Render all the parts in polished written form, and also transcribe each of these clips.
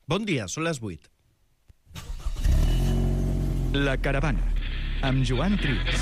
Bon dia, són les 8. La Caravana, amb Joan Trias.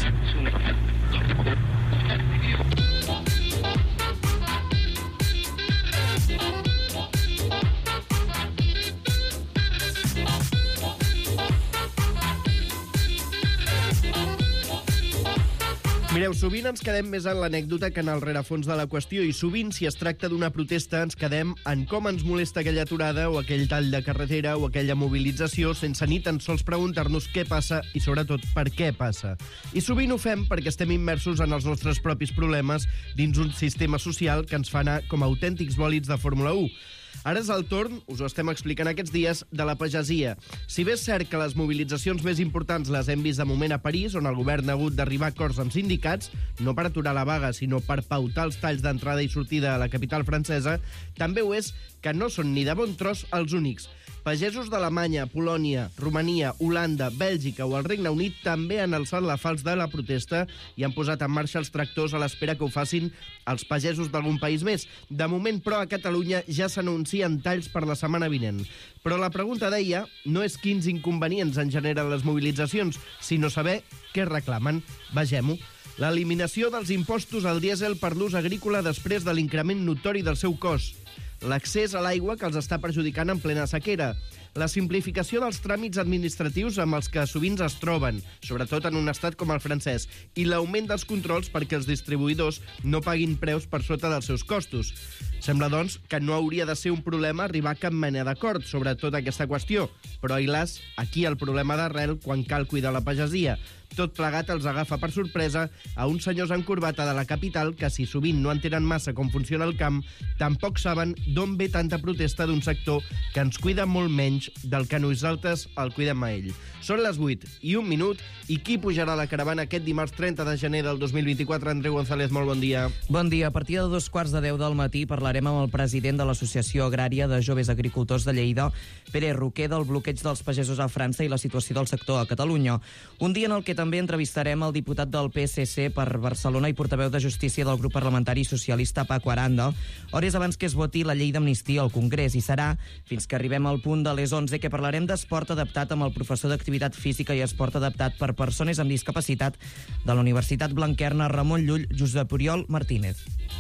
Mireu, sovint ens quedem més en l'anècdota que en el rerefons de la qüestió i sovint, si es tracta d'una protesta, ens quedem en com ens molesta aquella aturada o aquell tall de carretera o aquella mobilització sense ni tan sols preguntar-nos què passa i, sobretot, per què passa. I sovint ho fem perquè estem immersos en els nostres propis problemes dins un sistema social que ens fa anar com a autèntics bòlids de Fórmula 1. Ara és el torn, us ho estem explicant aquests dies, de la pagesia. Si bé és cert que les mobilitzacions més importants les hem vist de moment a París, on el govern ha hagut d'arribar a acords amb sindicats, no per aturar la vaga, sinó per pautar els talls d'entrada i sortida a la capital francesa, també ho és que no són ni de bon tros els únics. Pagesos d'Alemanya, Polònia, Romania, Holanda, Bèlgica o el Regne Unit també han alçat la falç de la protesta i han posat en marxa els tractors a l'espera que ho facin els pagesos d'algun país més. De moment, però, a Catalunya ja s'anuncien talls per la setmana vinent. Però la pregunta, deia, no és quins inconvenients en generen les mobilitzacions, sinó saber què reclamen. Vegem-ho. L'eliminació dels impostos al dièsel per l'ús agrícola després de l'increment notori del seu cost. L'accés a l'aigua que els està perjudicant en plena sequera. La simplificació dels tràmits administratius amb els que sovint es troben, sobretot en un estat com el francès, i l'augment dels controls perquè els distribuïdors no paguin preus per sota dels seus costos. Sembla, doncs, que no hauria de ser un problema arribar a cap mena d'acord sobre tota aquesta qüestió, però, ai las, aquí el problema d'arrel quan cal cuidar la pagesia. Tot plegat els agafa per sorpresa a uns senyors en corbata de la capital que, si sovint no entenen massa com funciona el camp, tampoc saben d'on ve tanta protesta d'un sector que ens cuida molt menys del que nosaltres el cuidem a ell. Són les 8:01 i qui pujarà a la caravana aquest dimarts 30 de gener del 2024? Andreu González, molt bon dia. Bon dia. A partir de 2:45 del matí parlarem amb el president de l'Associació Agrària de Joves Agricultors de Lleida, Pere Roquer, del bloqueig dels pagesos a França i la situació del sector a Catalunya. Un dia en el que també entrevistarem el diputat del PSC per Barcelona i portaveu de Justícia del grup parlamentari socialista Paco Aranda, hores abans que es voti la llei d'amnistia al Congrés, i serà fins que arribem al punt de les 11 que parlarem d'esport adaptat amb el professor d'activitat física i esport adaptat per persones amb discapacitat de la Universitat Blanquerna Ramon Llull, Josep Oriol Martínez.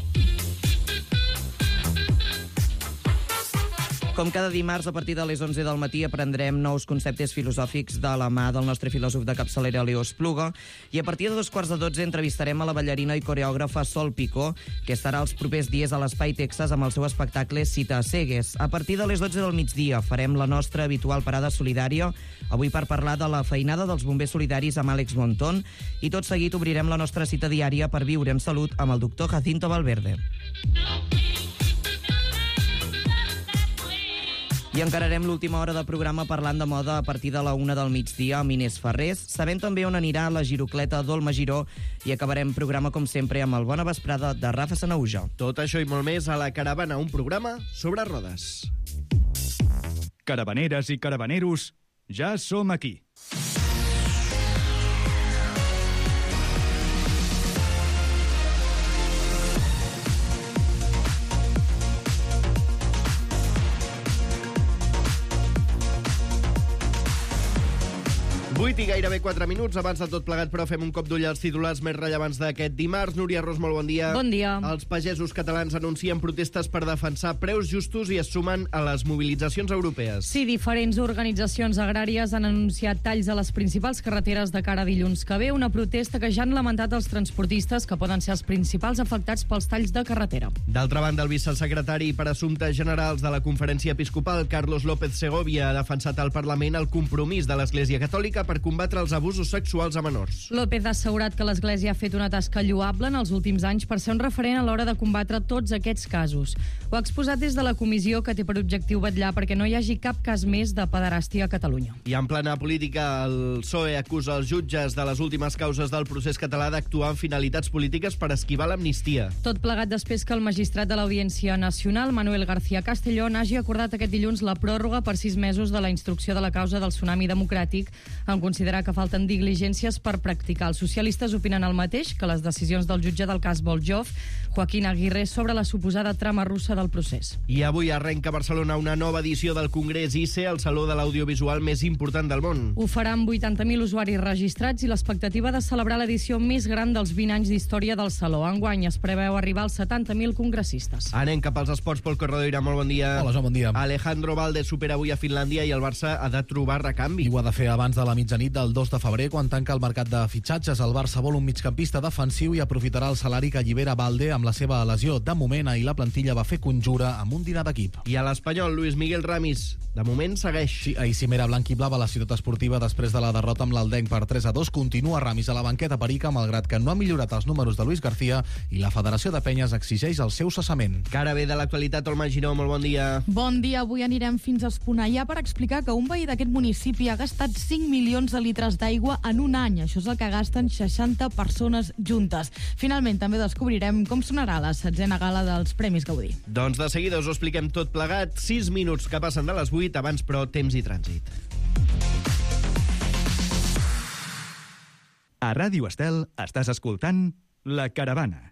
Com cada dimarts, a partir de les 11 del matí, aprendrem nous conceptes filosòfics de la mà del nostre filòsof de capçalera, Leo Espluga, i a partir de 2:15 entrevistarem a la ballarina i coreògrafa Sol Picó, que estarà els propers dies a l'Espai Texas amb el seu espectacle Cita a Cegues. A partir de les 12 del migdia farem la nostra habitual parada solidària, avui per parlar de la feinada dels bombers solidaris amb Àlex Montón, i tot seguit obrirem la nostra cita diària per viure en salut amb el doctor Jacinto Valverde. I encararem l'última hora de programa parlant de moda a partir de la 1 del migdia amb Inés Ferrés, sabent també on anirà la girocleta d'Olma Giró, i acabarem programa, com sempre, amb el Bona Vesprada de Rafa Sanauja. Tot això i molt més a la Caravana, un programa sobre rodes. Caravaneres i caravaneros, ja som aquí. I gairebé 4 minuts. Abans de tot plegat, però, fem un cop d'ull als titulars més rellevants d'aquest dimarts. Núria Ros, molt bon dia. Bon dia. Els pagesos catalans anuncien protestes per defensar preus justos i es sumen a les mobilitzacions europees. Sí, diferents organitzacions agràries han anunciat talls a les principals carreteres de cara a dilluns que ve, una protesta que ja han lamentat els transportistes, que poden ser els principals afectats pels talls de carretera. D'altra banda, el vicesecretari per Assumptes Generals de la Conferència Episcopal, Carlos López Segovia, ha defensat al Parlament el compromís de l'Església Catòlica per combatre els abusos sexuals a menors. López ha assegurat que l'Església ha fet una tasca lloable en els últims anys per ser un referent a l'hora de combatre tots aquests casos. Ho ha exposat des de la comissió, que té per objectiu vetllar perquè no hi hagi cap cas més de pederàstia a Catalunya. I en plena política, el PSOE acusa els jutges de les últimes causes del procés català d'actuar amb finalitats polítiques per esquivar l'amnistia. Tot plegat després que el magistrat de l'Audiència Nacional, Manuel García Castellón, hagi acordat aquest dilluns la pròrroga per 6 mesos de la instrucció de la causa del Tsunami Democràtic, en considerar que falten diligències per practicar. Els socialistes opinen el mateix, que les decisions del jutge del cas Voljov, Joaquín Aguirre sobre la suposada trama russa del procés. I avui arrenca a Barcelona una nova edició del Congrés ICE, el saló de l'audiovisual més important del món. Ho faran 80.000 usuaris registrats i l'expectativa de celebrar l'edició més gran dels 20 anys d'història del saló. Enguany es preveu arribar als 70.000 congressistes. Anem cap als esports. Pol Corredoira, molt bon dia. Hola, Joan, bon dia. Alejandro Valdes supera avui a Finlàndia i el Barça ha de trobar recanvi. I ho ha de fer abans de la mitjanit del 2 de febrer, quan tanca el mercat de fitxatges. El Barça vol un migcampista defensiu i aprofitarà el salari que allibera Valde amb la seva lesió. De moment, ahir la plantilla va fer conjura amb un dinar d'equip. I a l'Espanyol, Luis Miguel Ramis, de moment segueix. Sí, ahir cimera blanc i blava a la ciutat esportiva després de la derrota amb l'Aldenc per 3-2. Continua Ramis a la banqueta perica, malgrat que no ha millorat els números de Luis García i la Federació de Penyes exigeix el seu cessament. Cara bé de l'actualitat, Olma Giró, molt bon dia. Bon dia, avui anirem fins a Esponellà per explicar que un veí d'aquest municipi ha gastat 5 milions de litres d'aigua en un any. Això és el que gasten 60 persones juntes. Finalment, també descobrirem com sonarà la 16a gala dels Premis Gaudí. Doncs de seguida us ho expliquem tot plegat. 6 minuts que passen de les 8, abans però temps i trànsit. A Ràdio Estel estàs escoltant La Caravana.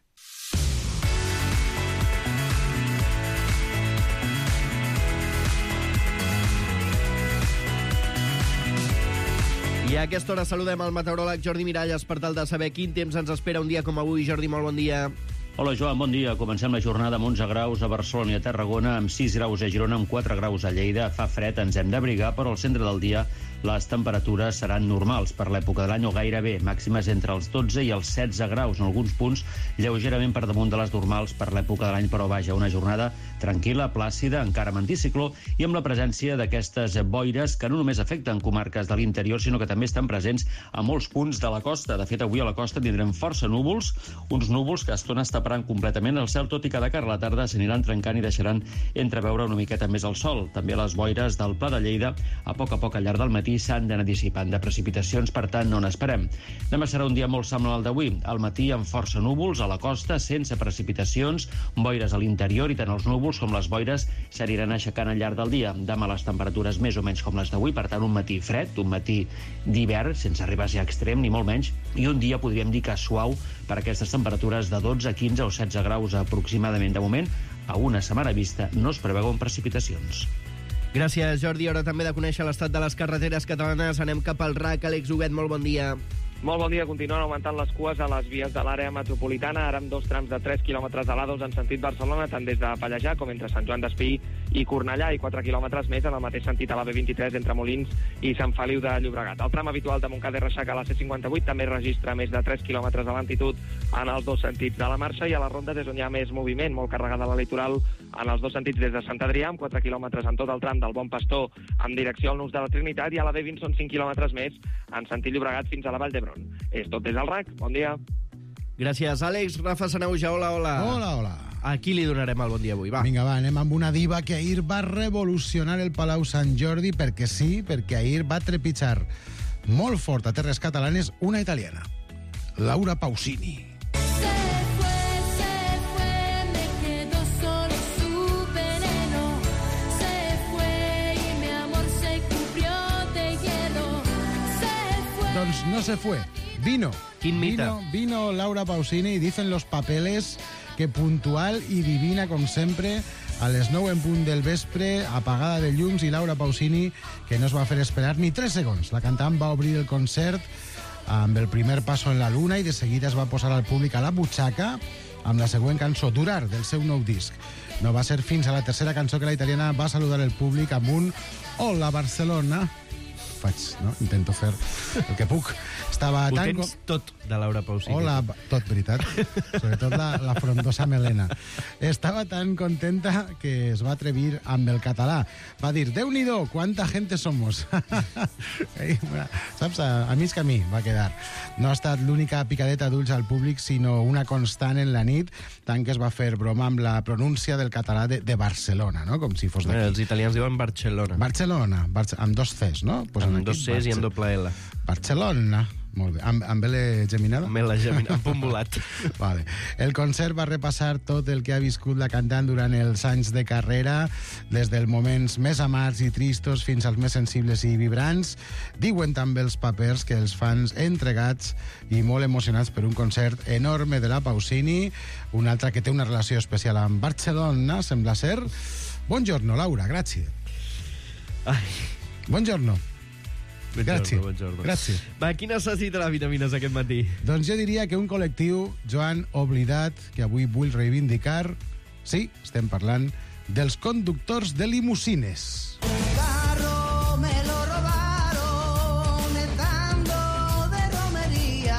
I a aquesta hora saludem el meteoròleg Jordi Miralles per tal de saber quin temps ens espera un dia com avui. Jordi, molt bon dia. Hola, Joan, bon dia. Comencem la jornada amb 11 graus a Barcelona i a Tarragona, amb 6 graus a Girona, amb 4 graus a Lleida. Fa fred, ens hem d'abrigar, però al centre del dia les temperatures seran normals per l'època de l'any o gairebé, màximes entre els 12 i els 16 graus, en alguns punts lleugerament per damunt de les normals per l'època de l'any, però vaja, una jornada tranquil·la, plàcida, encara amb anticicló i amb la presència d'aquestes boires que no només afecten comarques de l'interior, sinó que també estan presents a molts punts de la costa. De fet, avui a la costa tindrem força núvols, uns núvols que a estones taparan completament el cel, tot i que de cara a la tarda s'aniran trencant i deixaran entreveure una miqueta més el sol. També les boires del Pla de Lleida, a poc al llarg del matí, s'han d'anar dissipant. De precipitacions, per tant, no n'esperem. Demà serà un dia molt semblant al d'avui. Al matí amb força núvols, a la costa, sense precipitacions, boires a l'interior i tant els núvols com les boires s'aniran aixecant al llarg del dia. Demà les temperatures més o menys com les d'avui, per tant, un matí fred, un matí d'hivern, sense arribar a ser extrem, ni molt menys, i un dia podríem dir que suau per aquestes temperatures de 12, 15 o 16 graus aproximadament. De moment, a una setmana vista, no es preveuen precipitacions. Gràcies, Jordi. Hora també de conèixer l'estat de les carreteres catalanes. Anem cap al RAC. Àlex Huguet, molt bon dia. Molt bon dia. Continuen augmentant les cues a les vies de l'àrea metropolitana, ara amb 2 trams de 3 quilòmetres a l'A2 en sentit Barcelona, tant des de Pallejà com entre Sant Joan d'Espí i Cornellà, i 4 quilòmetres més en el mateix sentit a la B23 entre Molins i Sant Feliu de Llobregat. El tram habitual de Montcada i Reixac a la C58 també registra més de 3 quilòmetres de lentitud en els dos sentits de la marxa, i a les rondes és on hi ha més moviment, molt carregada la litoral en els dos sentits des de Sant Adrià, amb 4 quilòmetres en tot el tram del Bon Pastor en direcció al Nus de la Trinitat, i a la B20 són 5 quilòmetres més en sentit Llobregat fins a la Vall d'Hebron. És tot des del RAC. Bon dia. Gràcies, Àlex. Rafa Sanauja, hola. Hola. A qui li donarem el bon dia avui? Va. Vinga, anem amb una diva que ahir va revolucionar el Palau Sant Jordi, perquè sí, perquè ahir va trepitjar molt fort a terres catalanes una italiana, Laura Pausini. Doncs no se fue, vino. Quin mite. Vino Laura Pausini, y dicen los papeles que puntual y divina, com sempre, a les 9 en punt del vespre, apagada de llums, i Laura Pausini, que no es va fer esperar ni 3 segons. La cantant va obrir el concert amb el primer paso en la luna i de seguida es va posar al públic a la butxaca amb la següent cançó, Durar, del seu nou disc. No va ser fins a la tercera cançó que la italiana va saludar el públic amb un Hola Barcelona. Intento fer el que puc. Estava Ho tan... tens tot de Laura Pausini. Hola, tot veritat. Sobretot la frondosa melena. Estava tan contenta que es va atrevir amb el català. Va dir, Déu-n'hi-do, quanta gente somos. Saps? A mig camí va quedar. No ha estat l'única picadeta d'ulls al públic, sinó una constant en la nit, tant que es va fer broma amb la pronúncia del català de Barcelona, no? Com si fos d'aquí. Els italians diuen Barcelona. Barcelona, amb 2 Cs, no? Pues amb 2 Cs i amb doble L. Barcelona. Molt bé. Amb L geminada? Amb L geminada, amb punt volat. Vale. El concert va repassar tot el que ha viscut la cantant durant els anys de carrera, des dels moments més amats i tristos fins als més sensibles i vibrants. Diuen també els papers que els fans entregats i molt emocionats per un concert enorme de la Pausini, una altra que té una relació especial amb Barcelona, sembla ser. Buongiorno, Laura, grazie. Ai. Buongiorno. Gràcies. Gràcies. Va, qui necessita les vitamines aquest matí? Doncs jo diria que un col·lectiu, Joan, oblidat, que avui vull reivindicar, sí, estem parlant dels conductors de limusines. Carro me lo robaron estando de romería.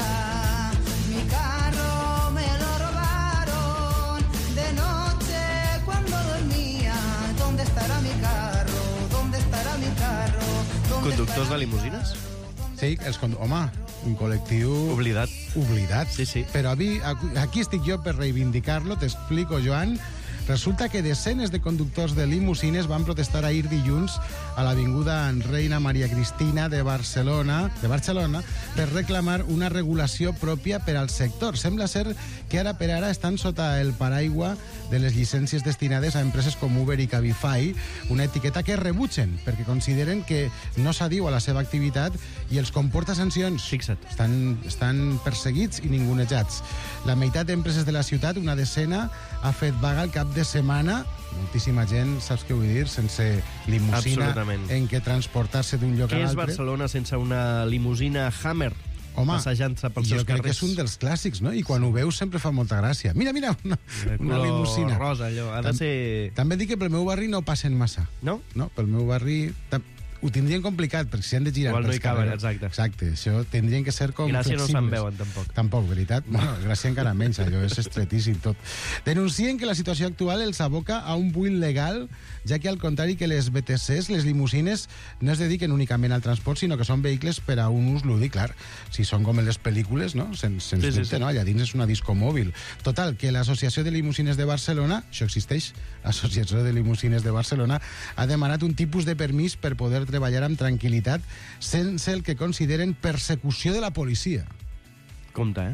Mi carro me lo robaron de noche cuando dormía. ¿Dónde estará mi carro? ¿Dónde estará mi carro? Conductors de limusines? Sí, home, un col·lectiu... Oblidat. Oblidat. Sí, sí. Però aquí estic jo per reivindicar-lo, t'explico, Joan. Resulta que desenes de conductors de limusines van protestar ahir dilluns a l'avinguda Reina Maria Cristina de Barcelona per reclamar una regulació pròpia per al sector. Sembla ser que ara per ara estan sota el paraigua de les llicències destinades a empreses com Uber i Cabify, una etiqueta que rebutgen perquè consideren que no s'adiu a la seva activitat i els comporta sancions. Fixa't. Estan perseguits i ningunejats. La meitat d'empreses de la ciutat, una decena, ha fet vaga al cap de setmana. Moltíssima gent, saps què vull dir? Sense limusina en què transportar-se d'un lloc a l'altre. Què és Barcelona sense una limusina Hammer? Home, passejant-se pels seus jo crec carrers. que és un dels clàssics, no? I quan ho veus sempre fa molta gràcia. Mira, una limusina. Rosa, allò. Ha de ser... També dic que pel meu barri no passen massa. No? No, pel meu barri... Ho tindrien complicat, perquè si han de girar... Igual no hi caben, exacte. Exacte, això tindrien que ser com Gràcia flexibles. no se'n veuen, tampoc. Tampoc, veritat? Bueno, Gràcia encara menys, allò és estretíssim tot. Denuncien que la situació actual els aboca a un buit legal, ja que al contrari que les BTCs, les limusines no es dediquen únicament al transport, sinó que són vehicles per a un ús lúdic, clar. Si són com en les pel·lícules, no? Sens dubte, no? Allà dins és una disco mòbil. Total, que l'Associació de Limusines de Barcelona, això existeix, l'Associació de Limusines de Barcelona, ha demanat un tipus de permís per poder treballar amb tranquil·litat sense el que consideren persecució de la policia. Compte,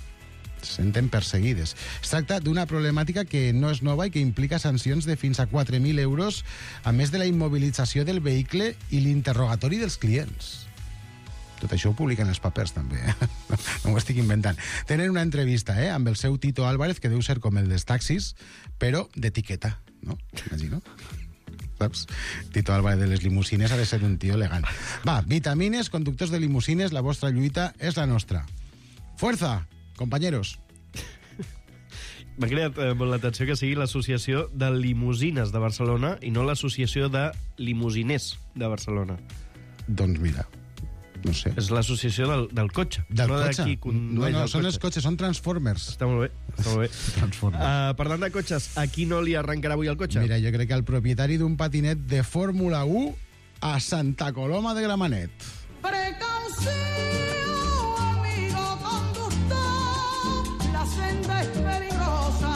Se senten perseguides. Es tracta d'una problemàtica que no és nova i que implica sancions de fins a 4.000 euros, a més de la immobilització del vehicle i l'interrogatori dels clients. Tot això ho publiquen els papers, també. No m'ho estic inventant. Tenen una entrevista amb el seu Tito Álvarez, que deu ser com el dels taxis, però d'etiqueta, no? Imagino. Saps? Tito Álvarez de les limusines ha de ser un tio elegant. Va, vitamines, conductors de limusines, la vostra lluita és la nostra. Fuerza, compañeros. M'ha creat molt l'atenció que sigui l'Associació de Limusines de Barcelona i no l'Associació de Limusiners de Barcelona. Doncs mira, no sé. És l'associació del cotxe. Del no cotxe? No, són els cotxe. cotxes, són Transformers. Està molt bé. Està molt bé. Transformers. Parlant de cotxes, a qui no li arrencarà avui el cotxe? Mira, jo crec que el propietari d'un patinet de Fórmula 1 a Santa Coloma de Gramenet. Precaució, amigo conductor, la senda es peligrosa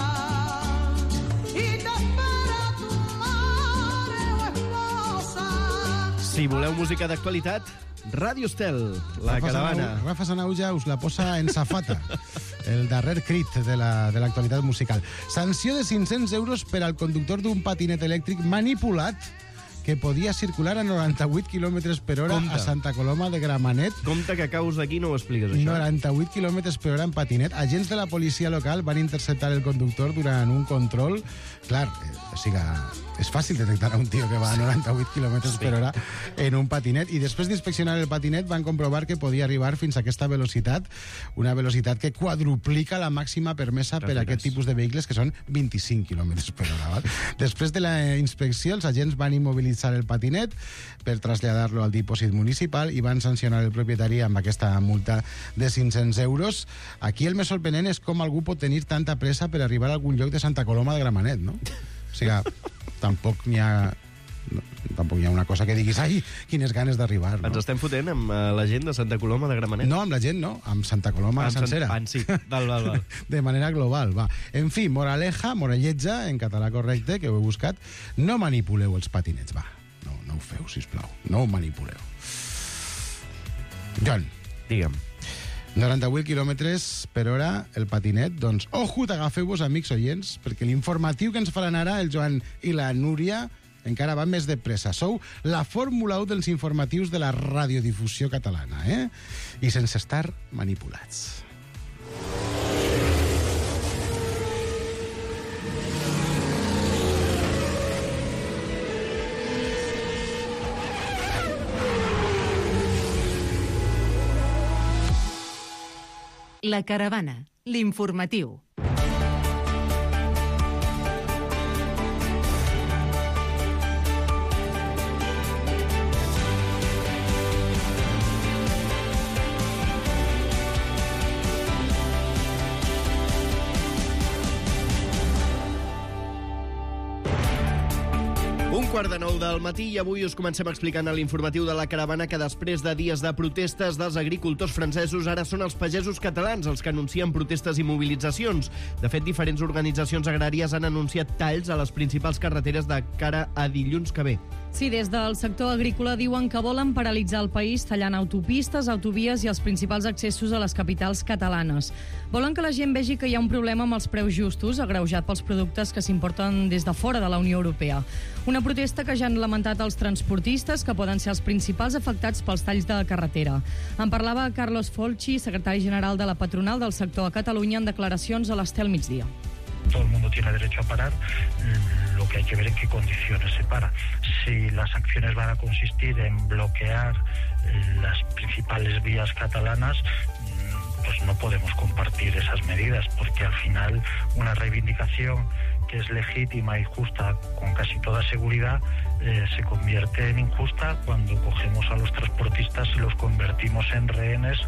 y te espera tu madre o esposa. Si voleu música d'actualitat, Ràdio Estel, la caravana. Rafa Sanauja us la posa en safata. El darrer crit de l'actualitat musical. Sanció de 500 euros per al conductor d'un patinet elèctric manipulat que podia circular a 98 km per hora a Santa Coloma de Gramenet. Compte que caus d'aquí no ho expliques, això. 98 km per hora en patinet. Agents de la policia local van interceptar el conductor durant un control. Clar, és fàcil detectar a un tio que va a 98 km per hora en un patinet, i després d'inspeccionar el patinet van comprovar que podia arribar fins a aquesta velocitat, una velocitat que quadruplica la màxima permesa per a aquest tipus de vehicles, que són 25 km per hora. Val? Després de la inspecció, els agents van immobilitzar el patinet per traslladar-lo al dipòsit municipal i van sancionar el propietari amb aquesta multa de 500 euros. Aquí el més sorprenent és com algú pot tenir tanta pressa per arribar a algun lloc de Santa Coloma de Gramenet, no? O sigui, tampoc n'hi ha una cosa que diguis, ai, quines ganes d'arribar. No? Ens estem fotent amb la gent de Santa Coloma de Gramenet? No, amb la gent no, amb Santa Coloma sencera. Sí, val. De manera global, va. En fi, moralletja, en català correcte, que ho he buscat, no manipuleu els patinets, va. No ho feu, sisplau. No ho manipuleu. Joan. Digue'm. 98 quilòmetres per hora el patinet. Doncs, agafeu-vos, amics oients, perquè l'informatiu que ens faran ara el Joan i la Núria encara va més de pressa. Sou la Fórmula 1 dels informatius de la radiodifusió catalana, I sense estar manipulats. La Caravana, l'informatiu. Un quart de 9 del matí i avui us comencem explicant a l'informatiu de la Caravana que després de dies de protestes dels agricultors francesos ara són els pagesos catalans els que anuncien protestes i mobilitzacions. De fet, diferents organitzacions agràries han anunciat talls a les principals carreteres de cara a dilluns que ve. Sí, des del sector agrícola diuen que volen paralitzar el país tallant autopistes, autovies i els principals accessos a les capitals catalanes. Volen que la gent vegi que hi ha un problema amb els preus justos, agreujat pels productes que s'importen des de fora de la Unió Europea. Una protesta que ja han lamentat els transportistes, que poden ser els principals afectats pels talls de carretera. En parlava Carlos Folchi, secretari general de la patronal del sector a Catalunya, en declaracions a l'Estel Migdia. Todo el mundo tiene derecho a parar, lo que hay que ver en qué condiciones se para. Si las acciones van a consistir en bloquear las principales vías catalanas, pues no podemos compartir esas medidas, porque al final una reivindicación que es legítima y justa con casi toda seguridad se convierte en injusta cuando cogemos a los transportistas y los convertimos en rehenes.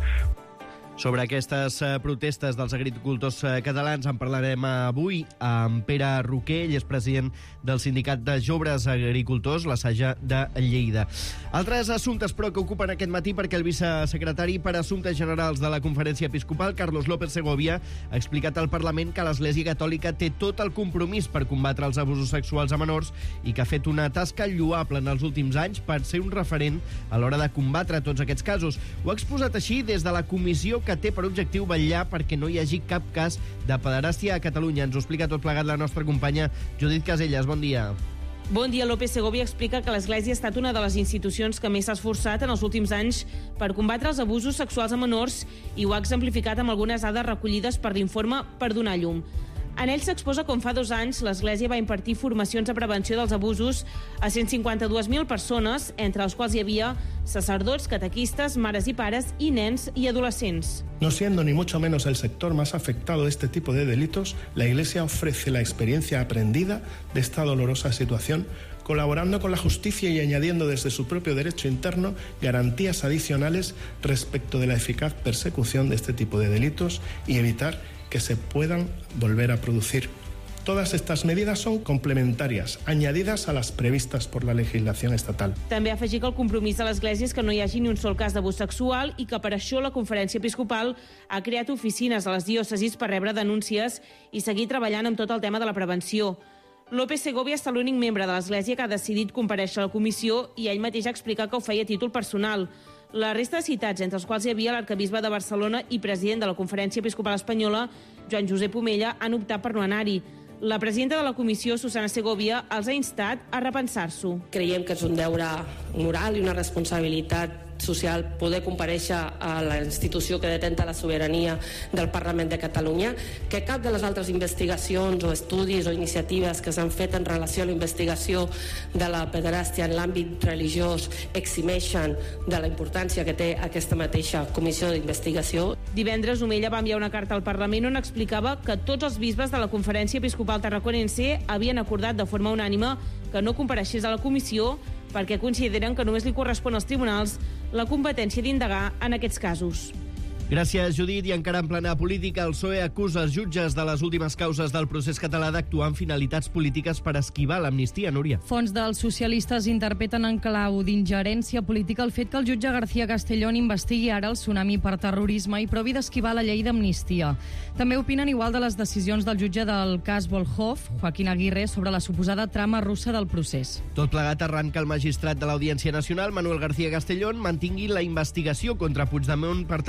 Sobre aquestes protestes dels agricultors catalans en parlarem avui amb Pere Roquer, ell és president del Sindicat de Joves Agricultors, la Saja de Lleida. Altres assumptes, però, que ocupen aquest matí perquè el vicesecretari per Assumptes Generals de la Conferència Episcopal, Carlos López Segovia, ha explicat al Parlament que l'Església Catòlica té tot el compromís per combatre els abusos sexuals a menors i que ha fet una tasca lloable en els últims anys per ser un referent a l'hora de combatre tots aquests casos. Ho ha exposat així des de la comissió que té per objectiu vetllar perquè no hi hagi cap cas de pederàstia a Catalunya. Ens ho explica tot plegat la nostra companya Judit Caselles. Bon dia. Bon dia. López Segovia explica que l'Església ha estat una de les institucions que més s'ha esforçat en els últims anys per combatre els abusos sexuals a menors i ho ha exemplificat amb algunes dades recollides per l'informe Per donar llum. En ell s'exposa com fa 2 anys l'Església va impartir formacions de prevenció dels abusos a 152.000 persones, entre els quals hi havia sacerdots, catequistes, mares i pares i nens i adolescents. No siendo ni mucho menos el sector más afectado de este tipo de delitos, la Iglesia ofrece la experiencia aprendida de esta dolorosa situación, colaborando con la justicia y añadiendo desde su propio derecho interno garantías adicionales respecto de la eficaz persecución de este tipo de delitos y evitar que se puedan volver a producir. Todas estas medidas son complementarias, añadidas a las previstas por la legislación estatal. També afegir que el compromís de l'Església és que no hi hagi ni un sol cas d'abús sexual i que per això la Conferència Episcopal ha creat oficines a les diòcesis per rebre denúncies i seguir treballant amb tot el tema de la prevenció. López Segovia és l'únic membre de l'Església que ha decidit comparèixer a la comissió i ell mateix ha explicat que ho feia a títol personal. La resta de citats, entre els quals hi havia l'arcabisbe de Barcelona i president de la Conferència Episcopal Espanyola, Joan Josep Omella, han optat per no anar-hi. La presidenta de la comissió, Susana Segovia, els ha instat a repensar-s'ho. Creiem que és un deure moral i una responsabilitat social poder comparèixer a la institució que detenta la sobirania del Parlament de Catalunya, que cap de les altres investigacions o estudis o iniciatives que s'han fet en relació a la investigació de la pederàstia en l'àmbit religiós eximeixen de la importància que té aquesta mateixa comissió d'investigació. Divendres, Omella va enviar una carta al Parlament on explicava que tots els bisbes de la Conferència Episcopal Tarraconense havien acordat de forma unànime que no compareixés a la comissió perquè consideren que només li correspon als tribunals la competència d'indagar en aquests casos. Gràcies, Judit. I encara en plena política, el PSOE acusa els jutges de les últimes causes del procés català d'actuar amb finalitats polítiques per esquivar l'amnistia, Núria. Fonts dels socialistes interpreten en clau d'ingerència política el fet que el jutge García Castellón investigui ara el tsunami per terrorisme i provi d'esquivar la llei d'amnistia. També opinen igual de les decisions del jutge del cas Volhov, Joaquín Aguirre, sobre la suposada trama russa del procés. Tot plegat arran que el magistrat de l'Audiència Nacional, Manuel García Castellón, mantingui la investigació contra Puigdemont per terrorisme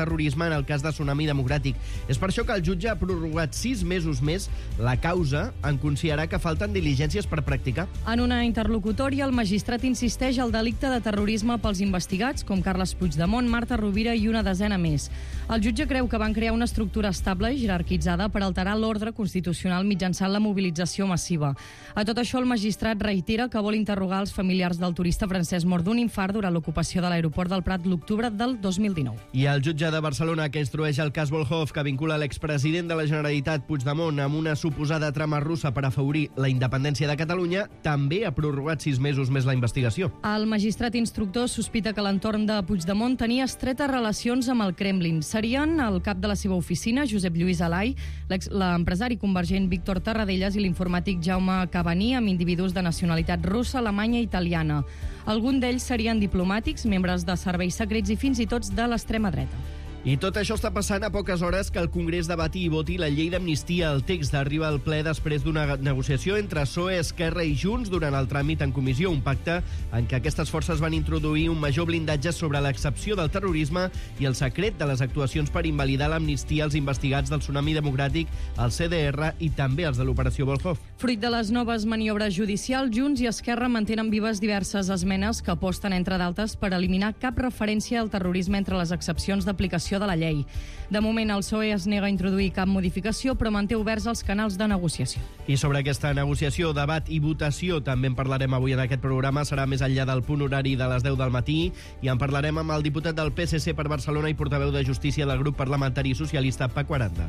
en el cas de Tsunami Democràtic. És per això que el jutge ha prorrogat 6 mesos més la causa en considerar que falten diligències per practicar. En una interlocutòria, el magistrat insisteix al delicte de terrorisme pels investigats, com Carles Puigdemont, Marta Rovira i una desena més. El jutge creu que van crear una estructura estable i jerarquitzada per alterar l'ordre constitucional mitjançant la mobilització massiva. A tot això, el magistrat reitera que vol interrogar els familiars del turista francès mort d'un infart durant l'ocupació de l'aeroport del Prat l'octubre del 2019. I el jutge de Barcelona, que instrueix el cas Volhov, que vincula l'expresident de la Generalitat, Puigdemont, amb una suposada trama russa per afavorir la independència de Catalunya, també ha prorrogat 6 mesos més la investigació. El magistrat instructor sospita que l'entorn de Puigdemont tenia estretes relacions amb el Kremlin. Serien el cap de la seva oficina, Josep Lluís Alai, l'empresari convergent Víctor Tarradellas i l'informàtic Jaume Cavaní, amb individus de nacionalitat russa, alemanya i italiana. Alguns d'ells serien diplomàtics, membres de serveis secrets i fins i tot de l'extrema dreta. I tot això està passant a poques hores que el Congrés debati i voti la llei d'amnistia. El text arriba al ple després d'una negociació entre PSOE, Esquerra i Junts durant el tràmit en comissió, un pacte en què aquestes forces van introduir un major blindatge sobre l'excepció del terrorisme i el secret de les actuacions per invalidar l'amnistia als investigats del Tsunami Democràtic, el CDR i també els de l'operació Volhov. Fruit de les noves maniobres judicials, Junts i Esquerra mantenen vives diverses esmenes que aposten, entre d'altres, per eliminar cap referència al terrorisme entre les excepcions d'aplicació de la llei. De moment, el PSOE es nega a introduir cap modificació, però manté oberts els canals de negociació. I sobre aquesta negociació, debat i votació també en parlarem avui en aquest programa. Serà més enllà del punt horari de les 10 del matí i en parlarem amb el diputat del PSC per Barcelona i portaveu de Justícia del grup parlamentari socialista, Paco Aranda.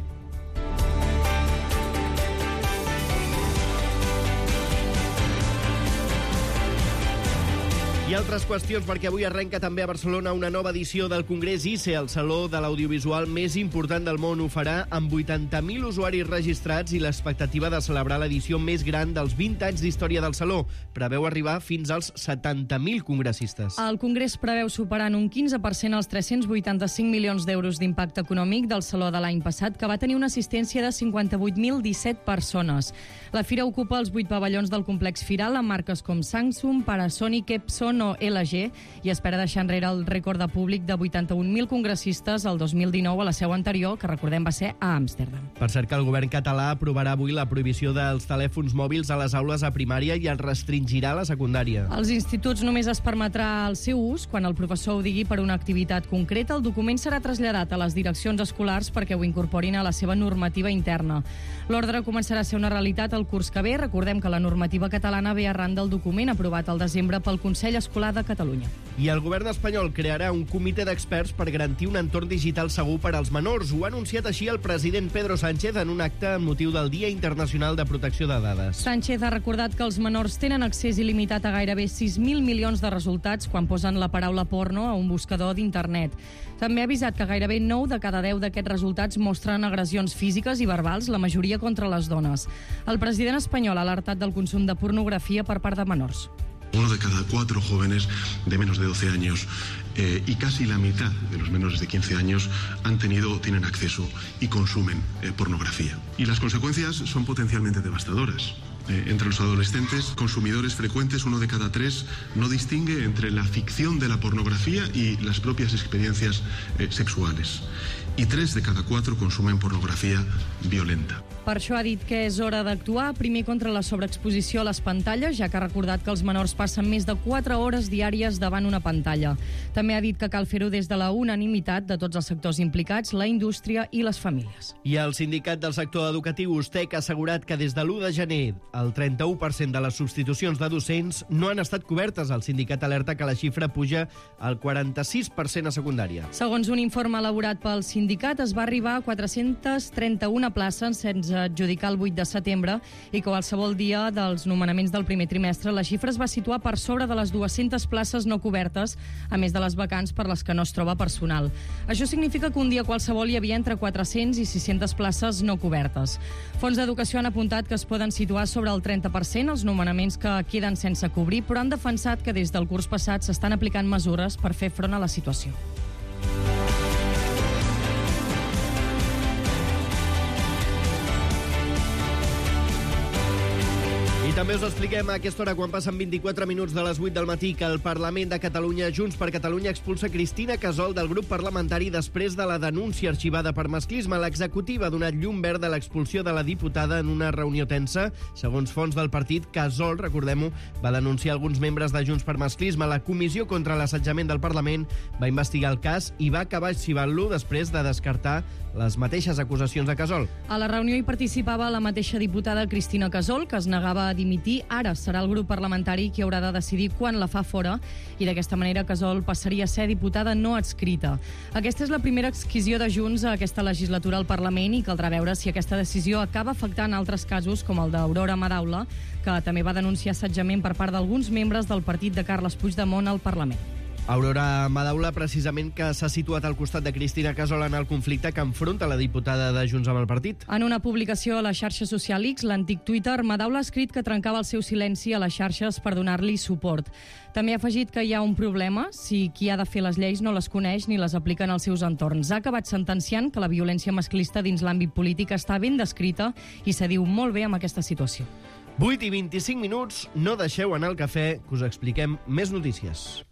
I altres qüestions, perquè avui arrenca també a Barcelona una nova edició del Congrés ICE, el saló de l'audiovisual més important del món. Ho farà amb 80.000 usuaris registrats i l'expectativa de celebrar l'edició més gran dels 20 anys d'història del saló. Preveu arribar fins als 70.000 congressistes. El Congrés preveu superar en un 15% els 385 milions d'euros d'impacte econòmic del saló de l'any passat, que va tenir una assistència de 58.017 persones. La fira ocupa els 8 pavellons del complex firal amb marques com Samsung, Panasonic, Epson o LG i espera deixar enrere el rècord de públic de 81.000 congressistes el 2019 a la seu anterior, que recordem va ser a Amsterdam. Per cert que el govern català aprovarà avui la prohibició dels telèfons mòbils a les aules a primària i el restringirà a la secundària. Als instituts només es permetrà el seu ús quan el professor ho digui per una activitat concreta. El document serà traslladat a les direccions escolars perquè ho incorporin a la seva normativa interna. L'ordre començarà a ser una realitat el curs que ve. Recordem que la normativa catalana ve arran del document aprovat al desembre pel Consell Escolar de Catalunya. I el govern espanyol crearà un comitè d'experts per garantir un entorn digital segur per als menors. Ho ha anunciat així el president Pedro Sánchez en un acte amb motiu del Dia Internacional de Protecció de Dades. Sánchez ha recordat que els menors tenen accés il·limitat a gairebé 6.000 milions de resultats quan posen la paraula porno a un buscador d'internet. També ha avisat que gairebé 9 de cada 10 d'aquests resultats mostren agressions físiques i verbals, la majoria contra les dones. El president espanyol ha alertat del consum de pornografia per part de menors. 1 de cada 4 jóvenes de menos de 12 años y casi la mitad de los menores de 15 años tienen acceso y consumen pornografía. Y las consecuencias son potencialmente devastadoras. Entre los adolescentes consumidores frecuentes, 1 de cada 3 no distingue entre la ficción de la pornografía y las propias experiencias sexuales. Y 3 de cada 4 consumen pornografía violenta. Per això ha dit que és hora d'actuar primer contra la sobreexposició a les pantalles, ja que ha recordat que els menors passen més de 4 hores diàries davant una pantalla. També ha dit que cal fer-ho des de la unanimitat de tots els sectors implicats, la indústria i les famílies. I el sindicat del sector educatiu USTEC ha assegurat que des de l'1 de gener el 31% de les substitucions de docents no han estat cobertes. El sindicat alerta que la xifra puja al 46% a secundària. Segons un informe elaborat pel sindicat, es va arribar a 431 places sense adjudicar el 8 de setembre i qualsevol dia dels nomenaments del primer trimestre la xifra es va situar per sobre de les 200 places no cobertes, a més de les vacants per les que no es troba personal. Això significa que un dia qualsevol hi havia entre 400 i 600 places no cobertes. Fons d'Educació han apuntat que es poden situar sobre el 30% els nomenaments que queden sense cobrir, però han defensat que des del curs passat s'estan aplicant mesures per fer front a la situació. I També us expliquem a aquesta hora, quan passen 24 minuts de les 8 del matí, que el Parlament de Catalunya, Junts per Catalunya, expulsa Cristina Casol del grup parlamentari després de la denúncia arxivada per masclisme. L'executiva ha donat llum verd a l'expulsió de la diputada en una reunió tensa. Segons fonts del partit, Casol, recordem-ho, va denunciar alguns membres de Junts per masclisme. La Comissió contra l'Assetjament del Parlament va investigar el cas i va acabar arxivant-lo després de descartar les mateixes acusacions de Casol. A la reunió hi participava la mateixa diputada Cristina Casol, que es negava a dimitir. Ara serà el grup parlamentari qui haurà de decidir quan la fa fora i d'aquesta manera Casol passaria a ser diputada no adscrita. Aquesta és la primera exquisió de Junts a aquesta legislatura al Parlament i caldrà veure si aquesta decisió acaba afectant altres casos com el d'Aurora Madaula, que també va denunciar assetjament per part d'alguns membres del partit de Carles Puigdemont al Parlament. Aurora Madaula, precisament, que s'ha situat al costat de Cristina Casol en el conflicte que enfronta la diputada de Junts amb el partit. En una publicació a la xarxa social X, l'antic Twitter, Madaula ha escrit que trencava el seu silenci a les xarxes per donar-li suport. També ha afegit que hi ha un problema si qui ha de fer les lleis no les coneix ni les aplica en els seus entorns. Ha acabat sentenciant que la violència masclista dins l'àmbit polític està ben descrita i s'adiu molt bé amb aquesta situació. 8 i 25 minuts, no deixeu anar el cafè, que us expliquem més notícies.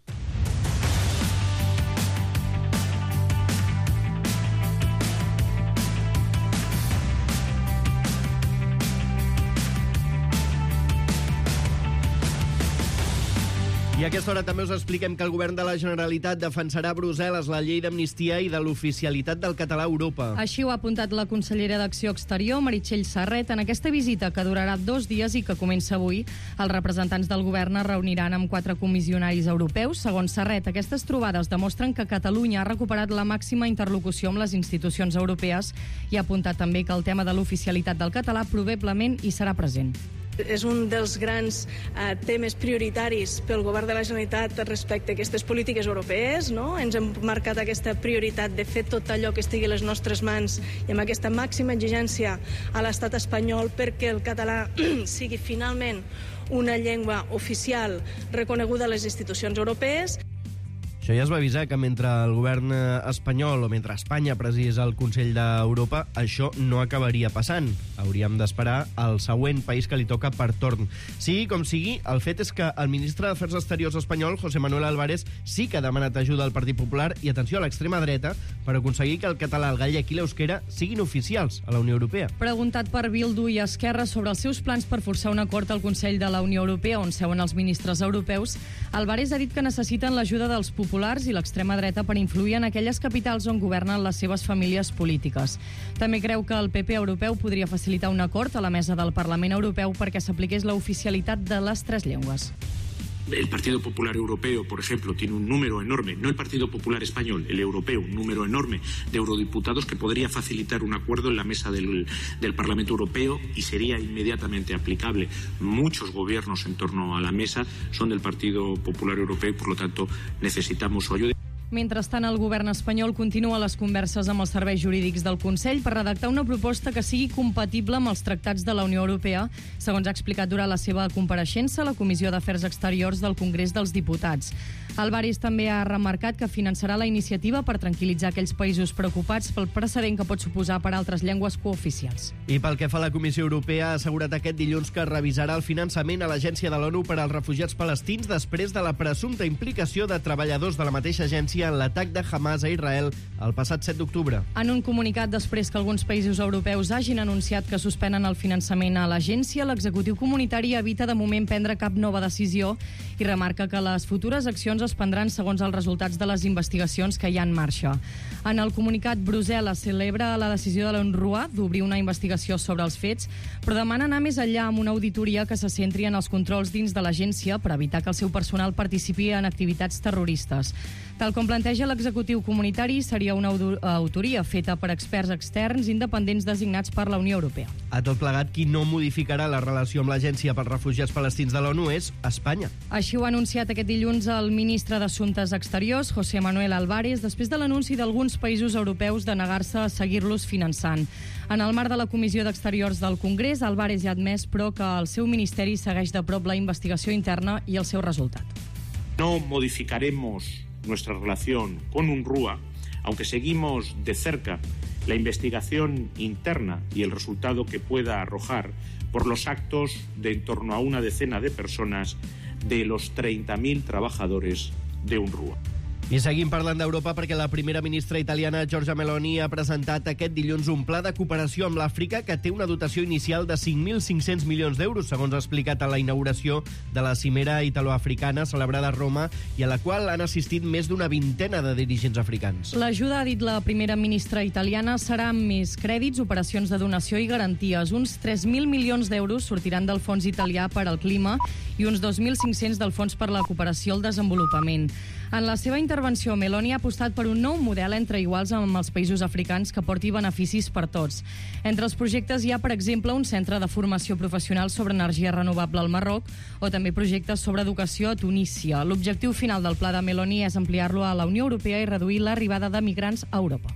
I a aquesta hora també us expliquem que el govern de la Generalitat defensarà a Brussel·les la llei d'amnistia i de l'oficialitat del català a Europa. Així ho ha apuntat la consellera d'Acció Exterior, Meritxell Serret, en aquesta visita que durarà 2 dies i que comença avui. Els representants del govern es reuniran amb 4 comissionaris europeus. Segons Serret, aquestes trobades demostren que Catalunya ha recuperat la màxima interlocució amb les institucions europees i ha apuntat també que el tema de l'oficialitat del català probablement hi serà present. És un dels grans temes prioritaris pel govern de la Generalitat respecte a aquestes polítiques europees, no? Ens hem marcat aquesta prioritat de fer tot allò que estigui a les nostres mans i amb aquesta màxima exigència a l'estat espanyol perquè el català sigui finalment una llengua oficial reconeguda a les institucions europees. Això ja es va avisar que mentre el govern espanyol o mentre Espanya presidís el Consell d'Europa, això no acabaria passant. Hauríem d'esperar el següent país que li toca per torn. Sigui com sigui, el fet és que el ministre d'Afers Exteriors espanyol, José Manuel Álvarez, sí que ha demanat ajuda al Partit Popular i atenció a l'extrema dreta per aconseguir que el català, el gallec i l'euskera siguin oficials a la Unió Europea. Preguntat per Bildu i Esquerra sobre els seus plans per forçar un acord al Consell de la Unió Europea on seuen els ministres europeus, Álvarez ha dit que necessiten l'ajuda dels populars i l'extrema dreta per influir en aquelles capitals on governen les seves famílies polítiques. També creu que el PP europeu podria facilitar un acord a la mesa del Parlament Europeu perquè s'apliqués la oficialitat de les 3 llengües. El Partido Popular Europeo, por ejemplo, tiene un número enorme, no el Partido Popular Español, el europeo, un número enorme de eurodiputados que podría facilitar un acuerdo en la mesa del Parlamento Europeo y sería inmediatamente aplicable. Muchos gobiernos en torno a la mesa son del Partido Popular Europeo y, por lo tanto, necesitamos su ayuda. Mentrestant, el govern espanyol continua les converses amb els serveis jurídics del Consell per redactar una proposta que sigui compatible amb els tractats de la Unió Europea, segons ha explicat durant la seva compareixença a la Comissió d'Afers Exteriors del Congrés dels Diputats. Álvarez també ha remarcat que finançarà la iniciativa per tranquil·litzar aquells països preocupats pel precedent que pot suposar per altres llengües cooficials. I pel que fa a la Comissió Europea, ha assegurat aquest dilluns que revisarà el finançament a l'Agència de l'ONU per als Refugiats Palestins després de la presumpta implicació de treballadors de la mateixa agència en l'atac de Hamas a Israel el passat 7 d'octubre. En un comunicat després que alguns països europeus hagin anunciat que suspenen el finançament a l'agència, l'executiu comunitari evita de moment prendre cap nova decisió i remarca que les futures accions es prendran segons els resultats de les investigacions que hi ha en marxa. En el comunicat, Brussel·les celebra la decisió de l'UNRWA d'obrir una investigació sobre els fets, però demana anar més enllà amb una auditoria que se centri en els controls dins de l'agència per evitar que el seu personal participi en activitats terroristes. Tal com planteja l'executiu comunitari, seria una autoria feta per experts externs independents designats per la Unió Europea. A tot plegat, qui no modificarà la relació amb l'Agència pels Refugiats Palestins de l'ONU és Espanya. Així ho ha anunciat aquest dilluns el ministre d'Assumptes Exteriors, José Manuel Álvarez, després de l'anunci d'alguns països europeus de negar-se a seguir-los finançant. En el marc de la Comissió d'Exteriors del Congrés, Álvarez ja ha admès, però, que el seu ministeri segueix de prop la investigació interna i el seu resultat. No modificaremos nuestra relación con UNRWA, aunque seguimos de cerca la investigación interna y el resultado que pueda arrojar por los actos de en torno a una decena de personas de los 30.000 trabajadores de UNRWA. I seguim parlant d'Europa perquè la primera ministra italiana Giorgia Meloni ha presentat aquest dilluns un pla de cooperació amb l'Àfrica que té una dotació inicial de 5.500 milions d'euros, segons ha explicat a la inauguració de la cimera italoafricana celebrada a Roma i a la qual han assistit més d'una vintena de dirigents africans. L'ajuda, ha dit la primera ministra italiana, serà amb més crèdits, operacions de donació i garanties. Uns 3.000 milions d'euros sortiran del Fons Italià per al Clima i uns 2.500 del Fons per la Cooperació al Desenvolupament. En la seva intervenció, Meloni ha apostat per un nou model entre iguals amb els països africans que porti beneficis per tots. Entre els projectes hi ha, per exemple, un centre de formació professional sobre energia renovable al Marroc o també projectes sobre educació a Tunísia. L'objectiu final del pla de Meloni és ampliar-lo a la Unió Europea i reduir l'arribada de migrants a Europa.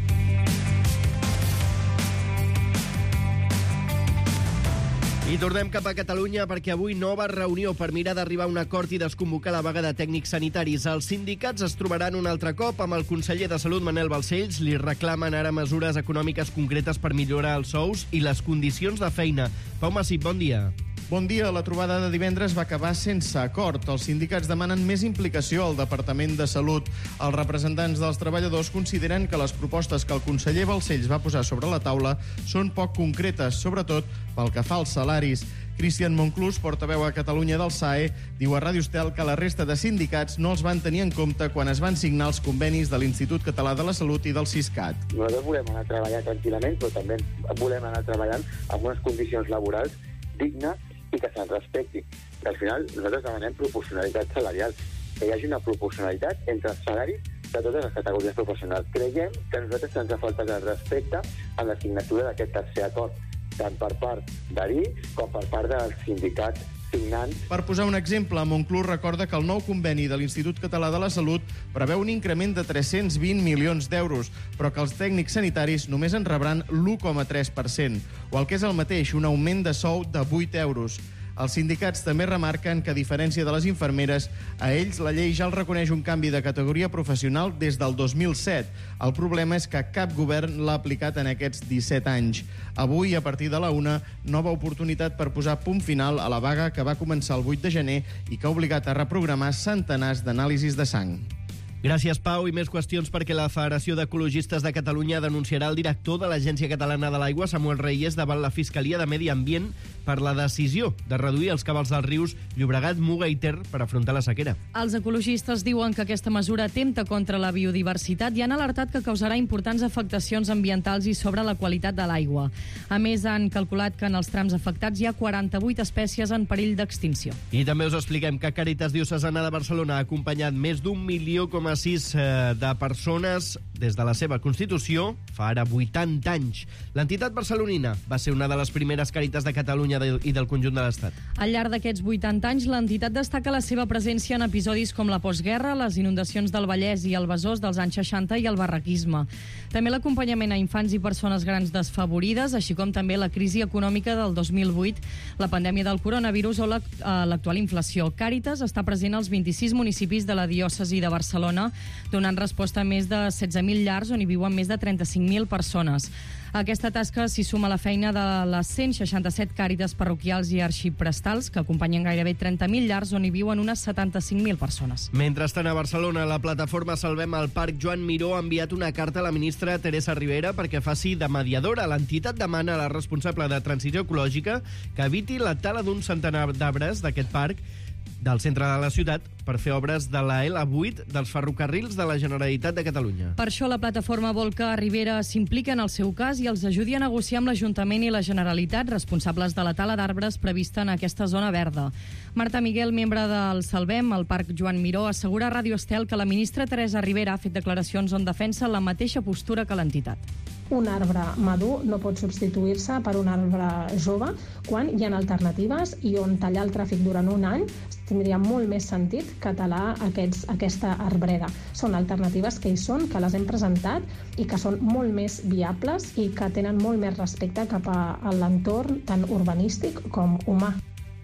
I tornem cap a Catalunya perquè avui nova reunió per mirar d'arribar a un acord i desconvocar la vaga de tècnics sanitaris. Els sindicats es trobaran un altre cop amb el conseller de Salut, Manel Balcells. Li reclamen ara mesures econòmiques concretes per millorar els sous i les condicions de feina. Pau Massip, bon dia. Bon dia. La trobada de divendres va acabar sense acord. Els sindicats demanen més implicació al Departament de Salut. Els representants dels treballadors consideren que les propostes que el conseller Balcells va posar sobre la taula són poc concretes, sobretot pel que fa als salaris. Cristian Monclús, portaveu a Catalunya del SAE, diu a Ràdio Estel que la resta de sindicats no els van tenir en compte quan es van signar els convenis de l'Institut Català de la Salut i del Siscat. Nosaltres volem anar a treballar tranquil·lament, però també volem anar treballant amb unes condicions laborals dignes i que se'n respecti. Al final, nosaltres demanem proporcionalitat salarial, que hi hagi una proporcionalitat entre els salaris de totes les categories professionals. Creiem que a nosaltres ens ha faltat el respecte en la signatura d'aquest tercer acord, tant per part d'Adif com per part dels sindicats signants. Per posar un exemple, Monclús recorda que el nou conveni de l'Institut Català de la Salut preveu un increment de 320 milions d'euros, però que els tècnics sanitaris només en rebran l'1,3%, o el que és el mateix, un augment de sou de 8 euros. Els sindicats també remarquen que, a diferència de les infermeres, a ells la llei ja els reconeix un canvi de categoria professional des del 2007. El problema és que cap govern l'ha aplicat en aquests 17 anys. Avui, a partir de la 1, nova oportunitat per posar punt final a la vaga que va començar el 8 de gener i que ha obligat a reprogramar centenars d'anàlisis de sang. Gràcies, Pau. I més qüestions perquè la Federació d'Ecologistes de Catalunya denunciarà el director de l'Agència Catalana de l'Aigua, Samuel Reyes, davant la Fiscalia de Medi Ambient per la decisió de reduir els cabals dels rius Llobregat, Muga i Ter per afrontar la sequera. Els ecologistes diuen que aquesta mesura atempta contra la biodiversitat i han alertat que causarà importants afectacions ambientals i sobre la qualitat de l'aigua. A més, han calculat que en els trams afectats hi ha 48 espècies en perill d'extinció. I també us expliquem que Càritas Diocesana de Barcelona ha acompanyat més d'1,6 milió de persones des de la seva constitució fa ara 80 anys. L'entitat barcelonina va ser una de les primeres Càritas de Catalunya i del conjunt de l'Estat. Al llarg d'aquests 80 anys, l'entitat destaca la seva presència en episodis com la postguerra, les inundacions del Vallès i el Besòs dels anys 60 i el barraquisme. També l'acompanyament a infants i persones grans desfavorides, així com també la crisi econòmica del 2008, la pandèmia del coronavirus o l'actual inflació. Càritas està present als 26 municipis de la diòcesi de Barcelona, donant resposta a més de 16.000 llars on hi viuen més de 35.000 persones. A aquesta tasca s'hi suma la feina de les 167 càritas parroquials i arxiprestals que acompanyen gairebé 30.000 llars on hi viuen unes 75.000 persones. Mentrestant, a Barcelona, la plataforma Salvem el Parc Joan Miró ha enviat una carta a la ministra Teresa Ribera perquè faci de mediadora. L'entitat demana a la responsable de Transició Ecològica que eviti la tala d'un centenar d'arbres d'aquest parc del centre de la ciutat per fer obres de la L8 dels ferrocarrils de la Generalitat de Catalunya. Per això la plataforma vol que Ribera s'impliqui en el seu cas i els ajudi a negociar amb l'Ajuntament i la Generalitat, responsables de la tala d'arbres prevista en aquesta zona verda. Marta Miguel, membre del Salvem, el Parc Joan Miró, assegura a Ràdio Estel que la ministra Teresa Ribera ha fet declaracions on defensa la mateixa postura que l'entitat. Un arbre madur no pot substituir-se per un arbre jove quan hi ha alternatives i on tallar el tràfic durant un any tindria molt més sentit que talar aquesta arbrera. Són alternatives que hi són, que les hem presentat i que són molt més viables i que tenen molt més respecte cap a l'entorn tant urbanístic com humà.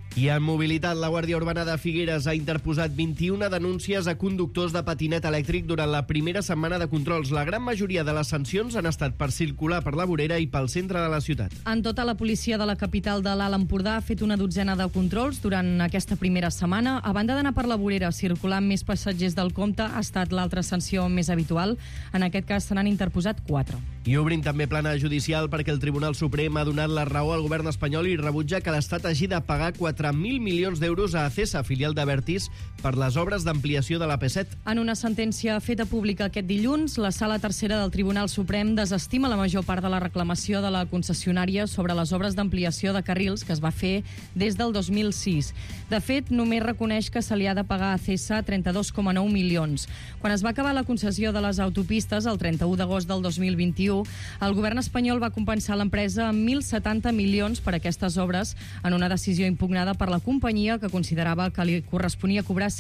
I en mobilitat, la Guàrdia Urbana de Figueres ha interposat 21 denúncies a conductors de patinet elèctric durant la primera setmana de controls. La gran majoria de les sancions han estat per circular per la vorera i pel centre de la ciutat. En tota, la policia de la capital de l'Alt Empordà ha fet una dotzena de controls durant aquesta primera setmana. A banda d'anar per la vorera, circular amb més passatgers del compte ha estat l'altra sanció més habitual. En aquest cas se n'han interposat 4. I obrim també plana judicial perquè el Tribunal Suprem ha donat la raó al govern espanyol i rebutja que l'Estat hagi de pagar 4.000 milions d'euros a Acesa, filial d'Abertis, per les obres d'ampliació de l'AP7. En una sentència feta pública aquest dilluns, la Sala Tercera del Tribunal Suprem desestima la major part de la reclamació de la concessionària sobre les obres d'ampliació de carrils que es va fer des del 2006. De fet, només reconeix que se li ha de pagar a Acesa 32,9 milions. Quan es va acabar la concessió de les autopistes, el 31 d'agost del 2021, el govern espanyol va compensar l'empresa amb 1.070 milions per aquestes obres en una decisió impugnada per la companyia que considerava que li corresponia cobrar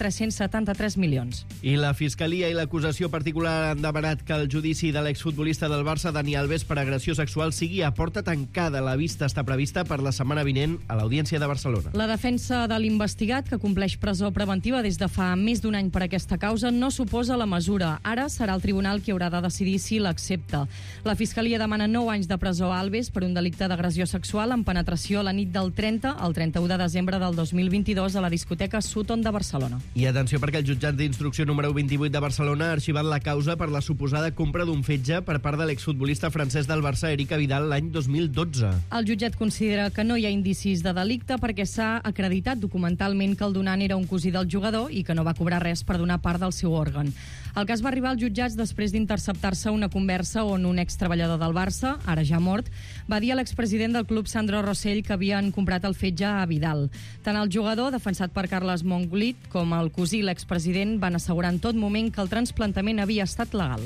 5.373 milions. I la Fiscalia i l'acusació particular han demanat que el judici de l'exfutbolista del Barça, Dani Alves, per agressió sexual sigui a porta tancada. La vista està prevista per la setmana vinent a l'Audiència de Barcelona. La defensa de l'investigat, que compleix presó preventiva des de fa més d'un any per aquesta causa, no s'oposa a la mesura. Ara serà el tribunal qui haurà de decidir si l'accepta. La Fiscalia demana 9 anys de presó a Alves per un delicte d'agressió sexual amb penetració la nit del 30 al 31 de desembre del 2022 a la discoteca Sutton de Barcelona. I atenció perquè el jutjat d'instrucció número 28 de Barcelona ha arxivat la causa per la suposada compra d'un fetge per part de l'exfutbolista francès del Barça, Eric Vidal, l'any 2012. El jutjat considera que no hi ha indicis de delicte perquè s'ha acreditat documentalment que el donant era un cosí del jugador i que no va cobrar res per donar part del seu òrgan. El cas va arribar als jutjats després d'interceptar-se una conversa on un extreballador del Barça, ara ja mort, va dir a l'expresident del club Sandro Rossell que havien comprat el fetge a Vidal. Tant el jugador, defensat per Carles Mongolit, com el cosí, l'expresident, van assegurar en tot moment que el trasplantament havia estat legal.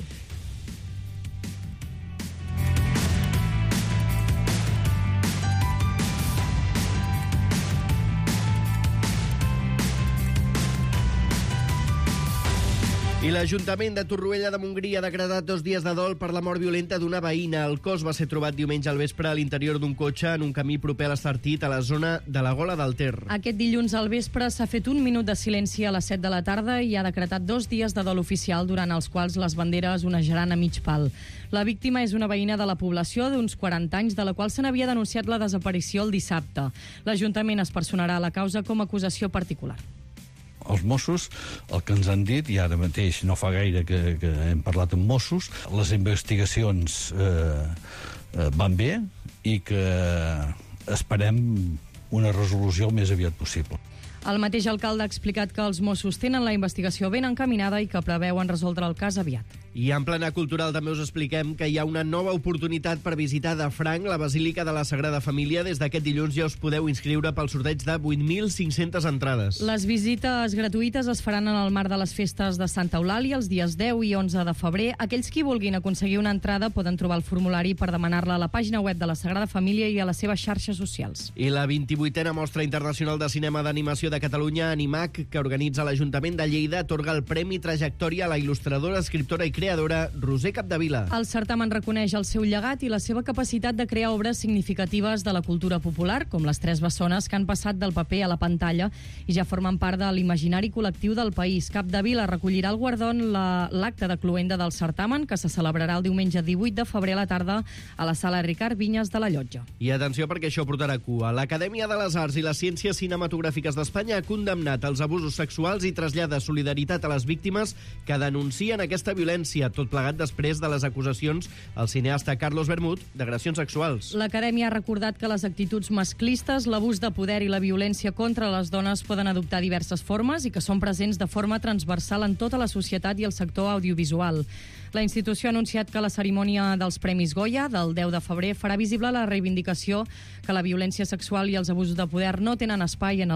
I l'Ajuntament de Torroella de Montgrí ha decretat 2 dies de dol per la mort violenta d'una veïna. El cos va ser trobat diumenge al vespre a l'interior d'un cotxe en un camí proper a l'Estartit, a la zona de la Gola del Ter. Aquest dilluns al vespre s'ha fet 1 minut de silenci a les 7 de la tarda i ha decretat 2 dies de dol oficial durant els quals les banderes onejaran a mig pal. La víctima és una veïna de la població d'uns 40 anys, de la qual se n'havia denunciat la desaparició el dissabte. L'Ajuntament es personarà a la causa com a acusació particular. Els Mossos, el que ens han dit, i ara mateix no fa gaire que hem parlat amb Mossos, les investigacions van bé i que esperem una resolució el més aviat possible. El mateix alcalde ha explicat que els Mossos tenen la investigació ben encaminada i que preveuen resoldre el cas aviat. I en plana cultural també us expliquem que hi ha una nova oportunitat per visitar de franc la Basílica de la Sagrada Família. Des d'aquest dilluns ja us podeu inscriure pel sorteig de 8.500 entrades. Les visites gratuïtes es faran en el marc de les festes de Santa Eulàlia els dies 10 i 11 de febrer. Aquells qui vulguin aconseguir una entrada poden trobar el formulari per demanar-la a la pàgina web de la Sagrada Família i a les seves xarxes socials. I la 28a Mostra Internacional de Cinema d'Animació de Catalunya, Animac, que organitza l'Ajuntament de Lleida, atorga el Premi Trajectòria a la il·lustradora, escriptora i creadora Roser Capdevila. El certamen reconeix el seu llegat i la seva capacitat de crear obres significatives de la cultura popular, com les 3 bessones que han passat del paper a la pantalla i ja formen part de l'imaginari col·lectiu del país. Capdevila recollirà el guardó en l'acte de cloenda del certamen, que se celebrarà el diumenge 18 de febrer a la tarda a la sala Ricard Vinyes de la Llotja. I atenció perquè això portarà cua. L'Acadèmia de les Arts i les Ciències Cinematogràfiques d'Espanya ha condemnat els abusos sexuals i trasllada solidaritat a les víctimes que denuncien aquesta violència, tot plegat després de les acusacions al cineasta Carlos Bermud d'agressions sexuals. L'Acadèmia ha recordat que les actituds masclistes, l'abús de poder i la violència contra les dones poden adoptar diverses formes i que són presents de forma transversal en tota la societat i el sector audiovisual. La institució ha anunciat que la cerimònia dels Premis Goya del 10 de febrer farà visible la reivindicació que la violència sexual i els abusos de poder no tenen espai en el món del cinema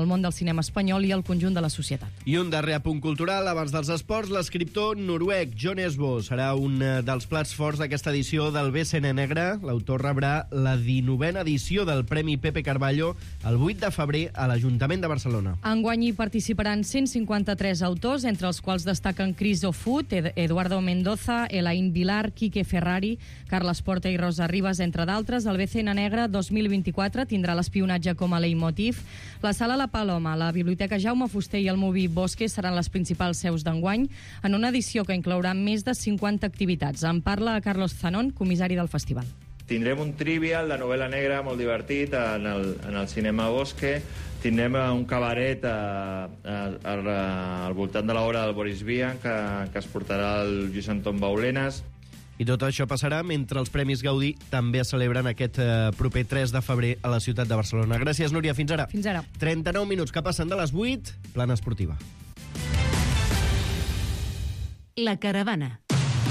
cinema espanyol i el conjunt de la societat. I un darrer apunt cultural, abans dels esports, l'escriptor noruec Jon Esbo serà un dels plats forts d'aquesta edició del BCN Negre. L'autor rebrà la 19a edició del Premi Pepe Carballo el 8 de febrer a l'Ajuntament de Barcelona. Enguany hi participaran 153 autors, entre els quals destaquen Chris Ofut, Eduardo Mendoza, Elaine Vilar, Quique Ferrari, Carles Porta i Rosa Ribas, entre d'altres. El BCN Negre 2024 tindrà l'espionatge com a leitmotiv. La Sala La Paloma, la Biblioteca Jaume Fuster i el Moví Bosque seran les principals seus d'enguany, en una edició que inclourà més de 50 activitats. En parla Carlos Zanón, comissari del festival. Tindrem un trivial de novel·la negra molt divertit en el cinema Bosque. Tindrem un cabaret al voltant de l'obra del Boris Vian, que es portarà el Lluís Anton Baulenes. I tot això passarà mentre els Premis Gaudí també es celebren aquest proper 3 de febrer a la ciutat de Barcelona. Gràcies, Núria. Fins ara. Fins ara. 39 minuts que passen de les 8. Plana esportiva. La Caravana.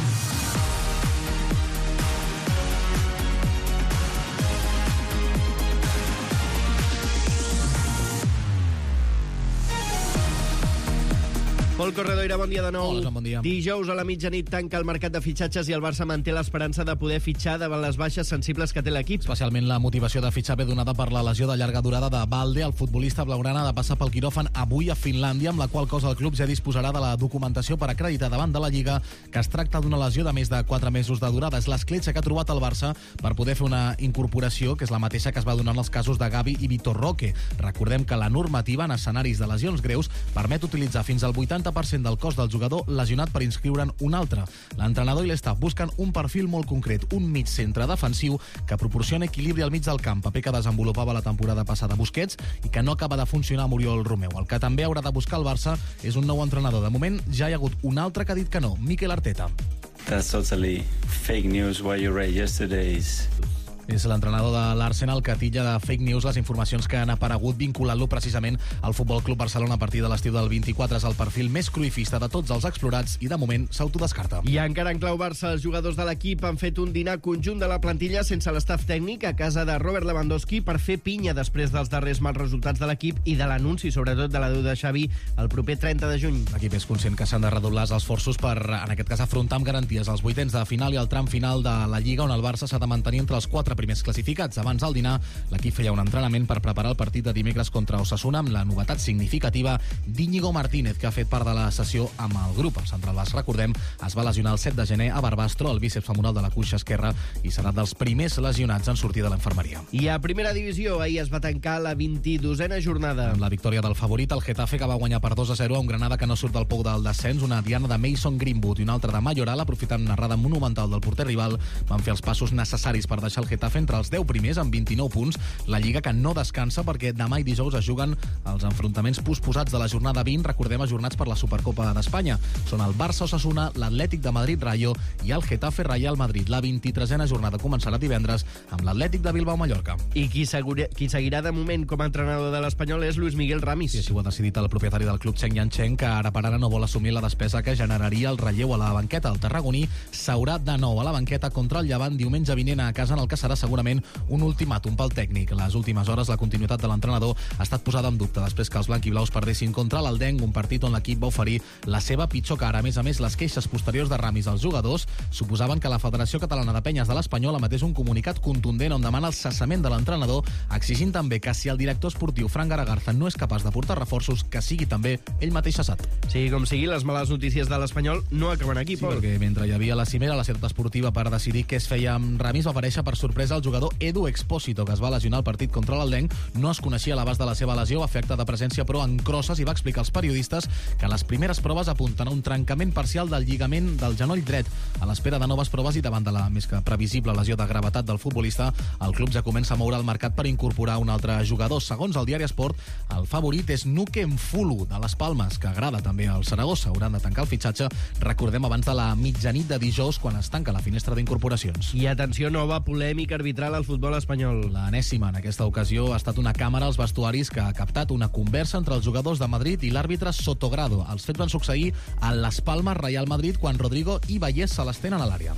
Pol Corredoira, bon dia de nou. Hola, bon dia. Dijous a la mitjanit tanca el mercat de fitxatges i el Barça manté l'esperança de poder fitxar davant les baixes sensibles que té l'equip. Especialment la motivació de fitxar ve donada per la lesió de llarga durada de Balde. El futbolista blaugrana ha de passar pel quiròfan avui a Finlàndia, amb la qual cosa el club ja disposarà de la documentació per acreditar davant de la Lliga que es tracta d'una lesió de més de 4 mesos de durada. És l'escletxa que ha trobat el Barça per poder fer una incorporació, que és la mateixa que es va donar en els casos de Gavi i Vitor Roque. Recordem que la normativa en escenaris de lesions greus permet utilitzar fins al 80% del cos del jugador lesionat per inscriure'n un altre. L'entrenador i l'estaf busquen un perfil molt concret, un mig centre defensiu que proporciona equilibri al mig del camp, paper que desenvolupava la temporada passada Busquets i que no acaba de funcionar a Oriol Romeu. El que també haurà de buscar el Barça és un nou entrenador. De moment ja hi ha hagut un altre que ha dit que no, Mikel Arteta. That's totally fake news. What you read yesterday is... És l'entrenador de l'Arsenal que titlla de fake news les informacions que han aparegut vinculant-lo precisament al Futbol Club Barcelona a partir de l'estiu del 24. És el perfil més cruifista de tots els explorats i de moment s'autodescarta. I encara en clau Barça, els jugadors de l'equip han fet un dinar conjunt de la plantilla sense l'estaf tècnic a casa de Robert Lewandowski per fer pinya després dels darrers mals resultats de l'equip i de l'anunci, sobretot, de l'adeu de Xavi el proper 30 de juny. L'equip és conscient que s'han de redoblar els esforços per, en aquest cas, afrontar amb garanties els vuitens de final i el tram final de la Lliga, on el Barça s'ha de mantenir entre els 4 primers classificats. Abans del dinar, l'equip feia un entrenament per preparar el partit de dimecres contra Osasuna amb la novetat significativa d'Íñigo Martínez, que ha fet part de la sessió amb el grup. El central basc, recordem, es va lesionar el 7 de gener a Barbastro, el bíceps femoral de la cuixa esquerra, i serà dels primers lesionats en sortir de l'infermeria. I a primera divisió, ahir es va tancar la 22a jornada. Amb la victòria del favorit, el Getafe, que va guanyar per 2-0 a un Granada que no surt del pou del descens, una diana de Mason Greenwood i una altra de Mayoral, aprofitant una errada monumental del porter rival, van fer els passos necessaris per deixar el Getafe entre els 10 primers amb 29 punts. La Lliga que no descansa perquè demà i dijous es juguen els enfrontaments posposats de la jornada 20, recordem, ajornats per la Supercopa d'Espanya. Són el Barça-Osasuna, l'Atlètic de Madrid-Rayo i el Getafe-Real Madrid. La 23a jornada començarà divendres amb l'Atlètic de Bilbao-Mallorca. I qui seguirà de moment com a entrenador de l'Espanyol és Luis Miguel Ramis. I així ho ha decidit el propietari del club, Cheng Yancheng, que ara per ara no vol assumir la despesa que generaria el relleu a la banqueta. El tarragoní s'haurà de nou a la banqueta contra el Llevant diumenge vinent a casa, en el que serà segurament un ultimàtum pel tècnic. Les últimes hores la continuïtat de l'entrenador ha estat posada en dubte després que els blanquiblaus perdessin contra l'Aldenc, un partit on l'equip va oferir la seva pitjor cara. A més, les queixes posteriors de Ramis als jugadors suposaven que la Federació Catalana de Penyes de l'Espanyol emetés un comunicat contundent on demana el cessament de l'entrenador, exigint també que si el director esportiu Fran Garagarza no és capaç de portar reforços, que sigui també ell mateix cessat. Sigui com sigui, les males notícies de l'Espanyol no acaben aquí, Pol. Sí, perquè mentre hi havia la cimera, la ciutat esportiva per decidir què es feia amb Ramis, va aparèixer per sorpresa el jugador Edu Expósito, que es va lesionar al partit contra l'Aldenc. No es coneixia l'abast de la seva lesió, va fer acte de presència però en crosses, i va explicar als periodistes que les primeres proves apunten a un trencament parcial del lligament del genoll dret. A l'espera de noves proves i davant de la més que previsible lesió de gravetat del futbolista, el club ja comença a moure el mercat per incorporar un altre jugador. Segons el diari Esport, el favorit és Nuke Mfulu, de les Palmes, que agrada també al Saragossa. Hauran de tancar el fitxatge, recordem, abans de la mitjanit de dijous, quan es tanca la finestra d'incorporacions. I atenció, nova polèmica arbitral al futbol espanyol. L'enèsima, en aquesta ocasió, ha estat una càmera als vestuaris que ha captat una conversa entre els jugadors de Madrid i l'àrbitre Sotogrado. Els fets van succeir a Las Palmas, Real Madrid, quan Rodrigo i Vallès se l'estenen a l'àrea.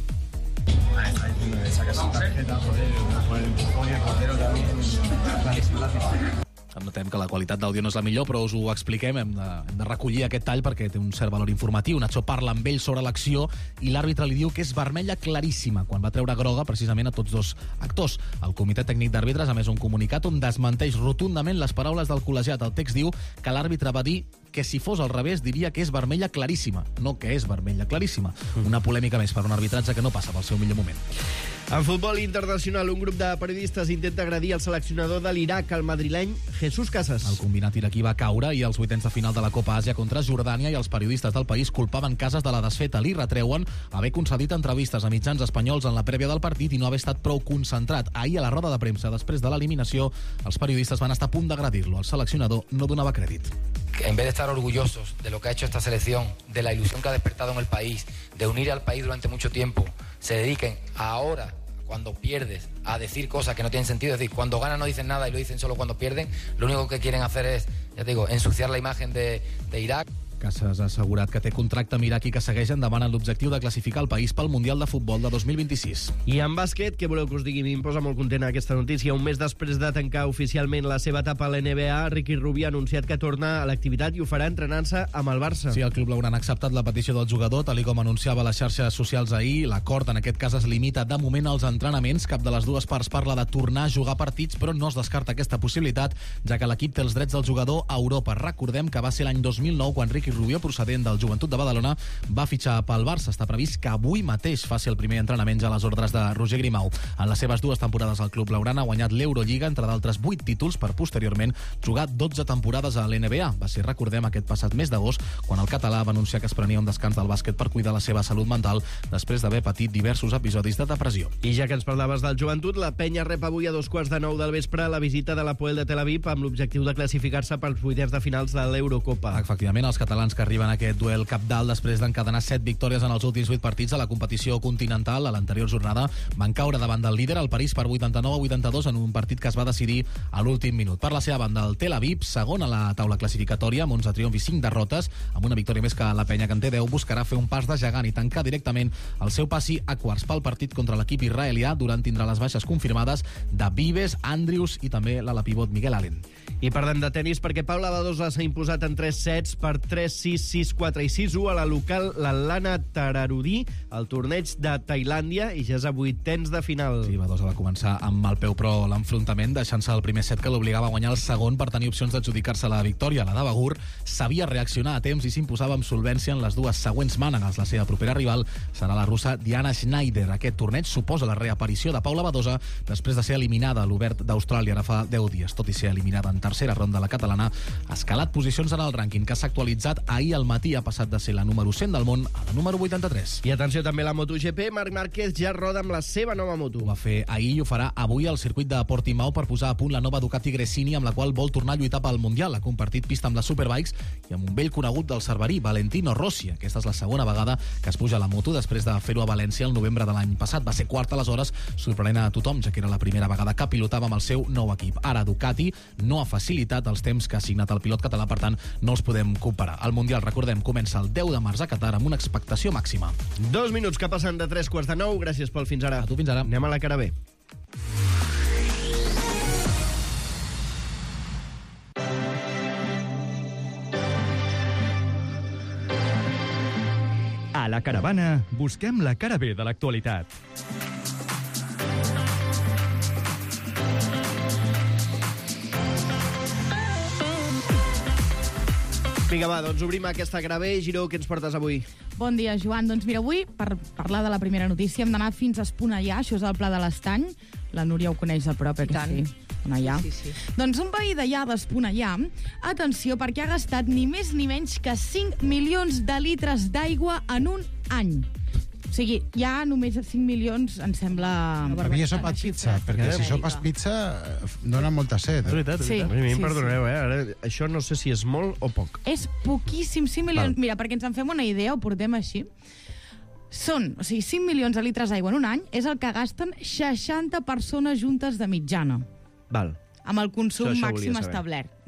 Sacas su tarjeta, joder, por el empujón y el portero también. Notem que la qualitat d'àudio no és la millor, però us ho expliquem. Hem de recollir aquest tall perquè té un cert valor informatiu. Nacho parla amb ell sobre l'acció i l'àrbitre li diu que és vermella claríssima quan va treure groga precisament a tots dos actors. El comitè tècnic d'àrbitres ha emès un comunicat on desmenteix rotundament les paraules del col·legiat. El text diu que l'àrbitre va dir que si fos al revés diria que és vermella claríssima, no que és vermella claríssima. Una polèmica més per un arbitratge que no passa pel seu millor moment. En futbol internacional, un grup de periodistes intenta agredir el seleccionador de l'Iraq, el madrileny Jesús Casas. El combinat iraquí va caure i als vuitens de final de la Copa Àsia contra Jordània i els periodistes del país culpaven Casas de la desfeta. Li retreuen haver concedit entrevistes a mitjans espanyols en la prèvia del partit i no haver estat prou concentrat. Ahir, a la roda de premsa, després de l'eliminació, els periodistes van estar a punt d'agredir-lo. El seleccionador no donava crèdit. En vez de estar orgullosos de lo que ha hecho esta selección, de la ilusión que ha despertado en el país, de unir al país durante mucho tiempo, se dediquen ahora, cuando pierdes, a decir cosas que no tienen sentido. Es decir, cuando ganan no dicen nada y lo dicen solo cuando pierden. Lo único que quieren hacer es, ya te digo, ensuciar la imagen de Irak. Casas ha assegurat que té contracte amb Iraq i que segueix endavant en l'objectiu de classificar el país pel Mundial de Futbol de 2026. I en bàsquet, què voleu que us digui? Em posa molt content aquesta notícia. Un mes després de tancar oficialment la seva etapa a l'NBA, Ricky Rubio ha anunciat que torna a l'activitat i ho farà entrenant-se amb el Barça. Sí, el club l'hauran acceptat la petició del jugador, tal com anunciava a les xarxes socials ahir. L'acord en aquest cas es limita de moment als entrenaments. Cap de les dues parts parla de tornar a jugar partits, però no es descarta aquesta possibilitat, ja que l'equip té els drets del jugador a Europa. Recordem que va ser l'any 2009 quan Ricky Rubio, procedent del Joventut de Badalona, va fitxar pel Barça. Està previst que avui mateix faci el primer entrenament a les ordres de Roger Grimau. En les seves 2 temporades al club blaugrana ha guanyat l'Eurolliga, entre d'altres 8 títols, per posteriorment jugar 12 temporades a l'NBA. Va ser, recordem, aquest passat mes d'agost, quan el català va anunciar que es prenia un descans del bàsquet per cuidar la seva salut mental després d'haver patit diversos episodis de depressió. I ja que ens parlaves del Joventut, la penya rep avui a 9:15 del vespre la visita de l'Hapoel de Tel Aviv amb l'objectiu de classificar-se pels vuitens de finals de l'Eurocopa. Efectivament, els catalans que arriben a aquest duel cabdal després d'encadenar 7 victòries en els últims 8 partits a la competició continental a l'anterior jornada van caure davant del líder, el París, per 89-82 en un partit que es va decidir a l'últim minut. Per la seva banda, el Tel Aviv, segon a la taula classificatòria amb 11 triomfs i 5 derrotes, amb una victòria més que la penya, que en té 10, buscarà fer un pas de gegant i tancar directament el seu passi a quarts. Pel partit contra l'equip israelià, Durant tindrà les baixes confirmades de Vives, Andrius i també l'ala pivot Miguel Allen. I parlem de tenis perquè Paula Badosa s'ha imposat en 3 sets per 3-6, 6-4 i 6-1 a la local l'Atlana Tararudí, al torneig de Tailàndia, i ja és a 8ens de final. Sí, Badosa va començar amb el peu pro l'enfrontament, deixant-se el primer set que l'obligava a guanyar el segon per tenir opcions d'adjudicar-se la victòria. La de Bagur sabia reaccionar a temps i s'imposava amb solvència en les 2 següents mànegues. La seva propera rival serà la russa Diana Schneider. Aquest torneig suposa la reaparició de Paula Badosa després de ser eliminada a l'Obert d'Austràlia ara fa 10 dies. Tot i ser eliminada en tercera ronda, la catalana ha escalat posicions en el rànquing, que s'ha actualitzat ahir al matí. Ha passat de ser la número 100 del món a la número 83. I atenció també a la MotoGP, Marc Márquez ja roda amb la seva nova moto. Ho va fer ahir i ho farà avui al circuit de Portimao per posar a punt la nova Ducati Gresini, amb la qual vol tornar a lluitar pel Mundial. Ha compartit pista amb les Superbikes i amb un vell conegut del cerverí, Valentino Rossi. Aquesta és la segona vegada que es puja a la moto després de fer-ho a València el novembre de l'any passat. Va ser quart aleshores, sorprenent a tothom, ja que era la primera vegada que pilotava amb el seu nou equip. Ara Ducati no ha facilitat els temps que ha signat el pilot català, per tant no els podem comparar. El Mundial, recordem, comença el 10 de març a Qatar amb una expectació màxima. 2 minuts que passen de 3:45. Gràcies pel fins ara. A tu, fins ara. Anem a la cara B. A la caravana busquem la cara B de l'actualitat. Vinga, va, doncs obrim aquesta cara B. Giró, què ens portes avui? Bon dia, Joan. Doncs mira, avui, per parlar de la primera notícia, hem d'anar fins a Esponellà, això és el Pla de l'Estany. La Núria ho coneix de prop, que sí? Esponellà. Sí. Doncs un veí d'allà d'Esponellà, atenció, perquè ha gastat ni més ni menys que 5 milions de litres d'aigua en un any. O sigui, ja només 5 milions em sembla... Havia sopat pizza, perquè si sopes pizza dona molta set. És veritat, és veritat. A mi em perdoneu, Ara, això no sé si és molt o poc. És poquíssim, 5 milions. Mira, perquè ens en fem una idea, ho portem així. Són, o sigui, 5 milions de litres d'aigua en un any és el que gasten 60 persones juntes de mitjana. Val. Amb el consum màxim establert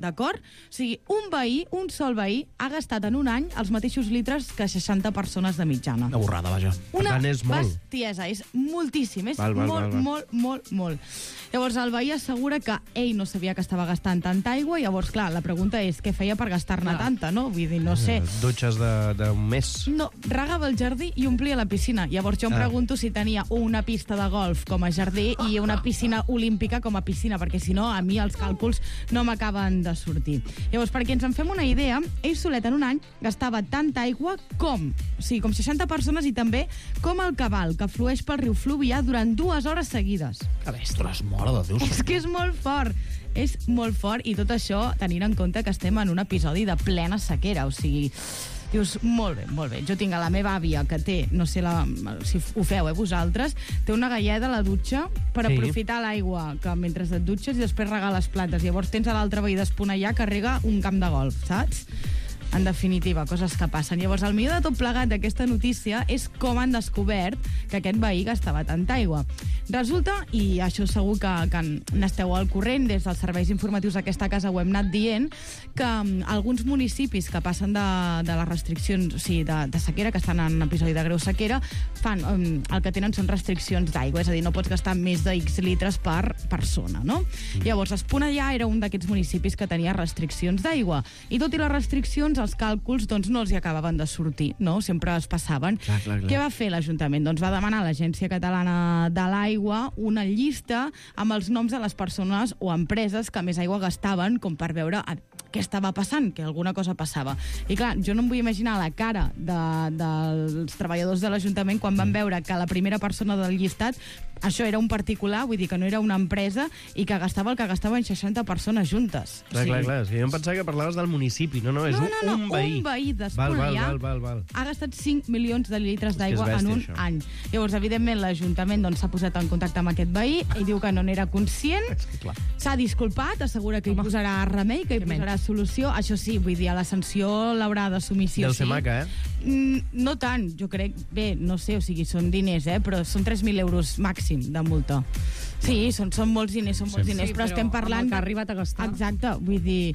d'acord? O sigui, un sol veí, ha gastat en un any els mateixos litres que 60 persones de mitjana. Una borrada, vaja. Una és molt. bestiesa, és moltíssim, és Val. molt. Llavors, el veí assegura que ell no sabia que estava gastant tanta aigua, i llavors, clar, la pregunta és què feia per gastar-ne tanta, no? Vull dir, no sé. Dutxes d'un mes. No, regava el jardí i omplia la piscina. Llavors jo em pregunto si tenia una pista de golf com a jardí i una piscina olímpica com a piscina, perquè si no, a mi els càlculs no m'acaben de sortir. Llavors, perquè ens en fem una idea, ell solet en un any gastava tanta aigua com 60 persones, i també com el cabal que flueix pel riu Fluvià durant 2 hores seguides. Que bèsties, mare de Déu. És que és molt fort. És molt fort, i tot això tenint en compte que estem en un episodi de plena sequera, o sigui... Dius, molt bé. Jo tinc a la meva àvia, que té, no sé si ho feu, vosaltres, té una galleda a la dutxa per aprofitar l'aigua que mentre et dutxes i després regar les plantes. Llavors tens a l'altre veí d'Esponellà que rega un camp de golf, saps? En definitiva, coses que passen. Llavors, el millor de tot plegat d'aquesta notícia és com han descobert que aquest veí gastava tanta aigua. Resulta, i això segur que n'esteu al corrent, des dels serveis informatius d'aquesta casa ho hem anat dient, que alguns municipis que passen de les restriccions, o sigui, de sequera, que estan en episodi de greu sequera, el que tenen són restriccions d'aigua, és a dir, no pots gastar més de X litres per persona, no? Llavors, Esponellà era un d'aquests municipis que tenia restriccions d'aigua, i tot i les restriccions, els càlculs no els hi acabaven de sortir, no? Sempre es passaven. Clar. Què va fer l'Ajuntament? Doncs va demanar a l'Agència Catalana de l'Aigua una llista amb els noms de les persones o empreses que més aigua gastaven, com per veure què estava passant, que alguna cosa passava. I clar, jo no em vull imaginar la cara dels treballadors de l'Ajuntament quan van veure que la primera persona del llistat, això era un particular, vull dir que no era una empresa, i que gastava el que gastaven 60 persones juntes. Clar. Jo em pensava que parlaves del municipi. No, és un veí. Un veí d'Esponellà ha gastat 5 milions de litres d'aigua en un any. Llavors, evidentment, l'Ajuntament s'ha posat en contacte amb aquest veí, ell diu que no n'era conscient, s'ha disculpat, assegura que hi posarà remei, que hi posarà solució. Això sí, vull dir, la sanció l'haurà d'assumir sí o sí. Deu ser maca, No tant, jo crec, bé, no sé, o sigui, són diners, però són 3.000 euros màxim de multa. Sí, són molts diners, però estem parlant... que ha arribat a gastar. Exacte, vull dir...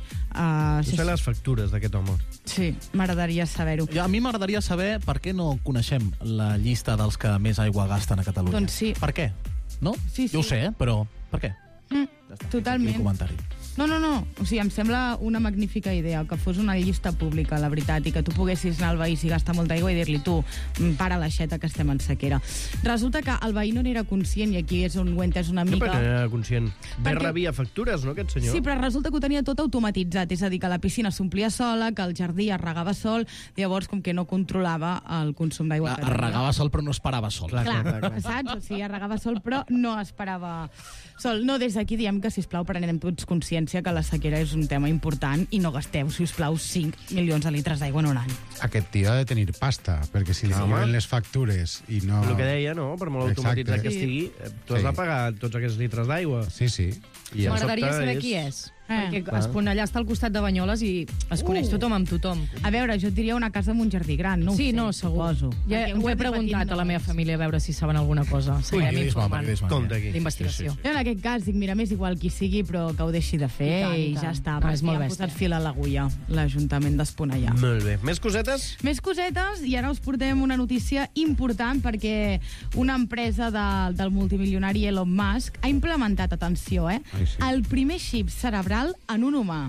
sé les factures d'aquest home. Sí, m'agradaria saber-ho. A mi m'agradaria saber per què no coneixem la llista dels que més aigua gasten a Catalunya. Doncs sí. Per què? No? Sí. Jo ho sé, però per què? Totalment. No. O sigui, em sembla una magnífica idea que fos una llista pública, la veritat, i que tu poguessis anar al veí si gasta molta aigua i dir-li, tu, para l'aixeta que estem en sequera. Resulta que el veí no n'era conscient, i aquí és on ho he entès una mica... Per què no era conscient? Rebia factures, no, aquest senyor? Sí, però resulta que ho tenia tot automatitzat, és a dir, que la piscina s'omplia sola, que el jardí es regava sol, llavors com que no controlava el consum d'aigua. Es regava sol però no esperava sol. Clar. Saps? O sigui, es regava sol però no esperava sol. No, des d'aquí diem que, sisplau, prenem tots consciència que la sequera és un tema important i no gasteu, sisplau, 5 milions de litres d'aigua en un any. Aquest tio ha de tenir pasta, perquè si li arriben les factures i no... El que deia, no? Per molt automatitzat que estigui, tu has de pagar tots aquests litres d'aigua. Sí. M'agradaria saber qui és. Perquè Esponellà està al costat de Banyoles i es coneix tothom amb tothom. A veure, jo et diria una casa amb un jardí gran, no? Sí, no, segur. Ja ho he preguntat a la meva família a veure si saben alguna cosa. Seguirem informant d'investigació. En aquest cas, dic, mira, m'és igual qui sigui, però que ho deixi de fer i ja està. És molt bèstia. Ha posat fil a l'agulla, l'Ajuntament d'Esponellà. Molt bé. Més cosetes? Més cosetes, i ara us portem una notícia important perquè una empresa del multimilionari Elon Musk ha implementat, atenció, el primer xip cerebral en un humà.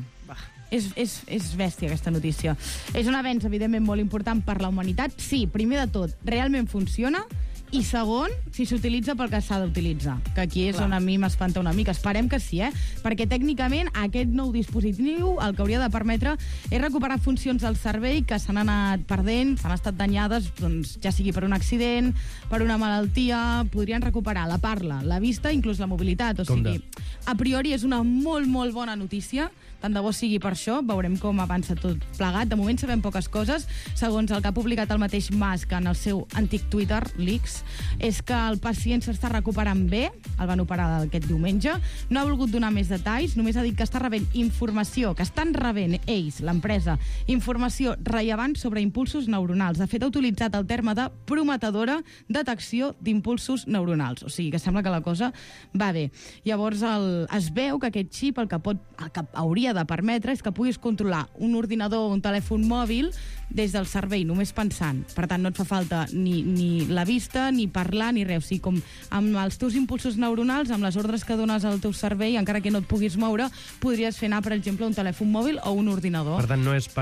És bèstia, aquesta notícia. És un avenç, evidentment, molt important per la humanitat. Sí, primer de tot, realment funciona, i segon, si s'utilitza pel que s'ha d'utilitzar, que aquí és on a mi m'espanta una mica. Esperem que sí, perquè tècnicament aquest nou dispositiu el que hauria de permetre és recuperar funcions del cervell que s'han anat perdent, s'han estat danyades, doncs, ja sigui per un accident, per una malaltia, podrien recuperar la parla, la vista, inclús la mobilitat. O sigui, a priori és una molt, molt bona notícia, tant de bo sigui per això, veurem com avança tot plegat. De moment sabem poques coses, segons el que ha publicat el mateix Musk en el seu antic Twitter, Leaks, més és que el pacient s'està recuperant bé, el van operar aquest diumenge, no ha volgut donar més detalls, només ha dit que està rebent informació, que estan rebent ells, l'empresa, informació rellevant sobre impulsos neuronals. De fet, ha utilitzat el terme de prometedora detecció d'impulsos neuronals. O sigui, que sembla que la cosa va bé. Llavors, es veu que aquest xip el que hauria de permetre és que puguis controlar un ordinador o un telèfon mòbil des del cervell, només pensant. Per tant, no et fa falta ni la vista, ni parlar, ni res. O sigui, com amb els teus impulsos neuronals, amb les ordres que dones al teu cervell, encara que no et puguis moure, podries fer anar, per exemple, un telèfon mòbil o un ordinador. Per tant, no és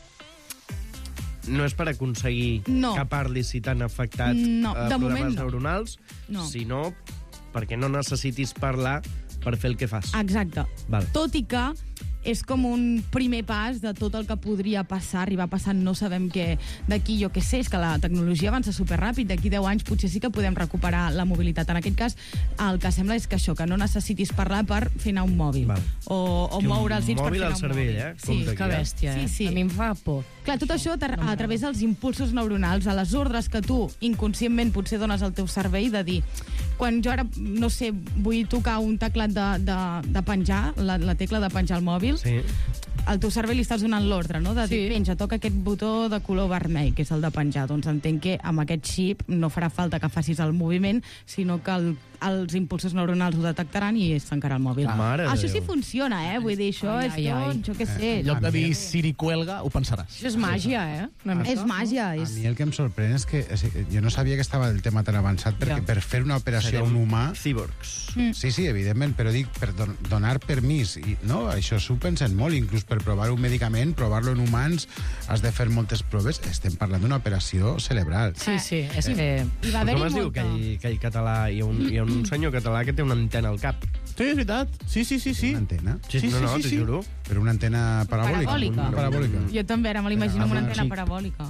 per aconseguir que parlis si t'han afectat problemes neuronals, sinó perquè no necessitis parlar per fer el que fas. Exacte. Tot i que és com un primer pas de tot el que podria passar, arribar passant, no sabem què, d'aquí, jo què sé, és que la tecnologia avança superràpid, d'aquí 10 anys potser sí que podem recuperar la mobilitat. En aquest cas, el que sembla és que això, que no necessitis parlar per fer anar un mòbil, o moure els dits per fer anar un cervell, mòbil. Sí, que bèstia, Sí. A mi em fa por. Clar, tot això a través dels impulsos neuronals, a les ordres que tu inconscientment potser dones al teu cervell de dir, quan jo ara, no sé, vull tocar un teclat de penjar, la tecla de penjar el mòbil, al teu cervell li estàs donant l'ordre, no? De dir, penja, toca aquest botó de color vermell, que és el de penjar. Doncs entenc que amb aquest xip no farà falta que facis el moviment, sinó que els impulsos neuronals ho detectaran i es tancarà el mòbil. Això sí funciona, Vull dir, això és tot, jo què sé. En lloc de dir Siri cuelga, ho pensaràs. Això és màgia, És màgia. A mi el que em sorprèn és que jo no sabia que estava el tema tan avançat, perquè per fer una operació a un humà... Cíborgs. Sí, evidentment, però dic, per donar permís. No, això s'ho pensen molt, inclús per provar un medicament, provar-lo en humans, has de fer moltes proves. Estem parlant d'una operació cerebral. Sí, és que... Com es diu aquell català? Hi ha un senyor català que té una antena al cap. Sí, és veritat. Sí. Una antena? Sí, t'ho juro. Però una antena parabòlica. Parabòlica. Jo també, ara me l'imagino amb una antena parabòlica.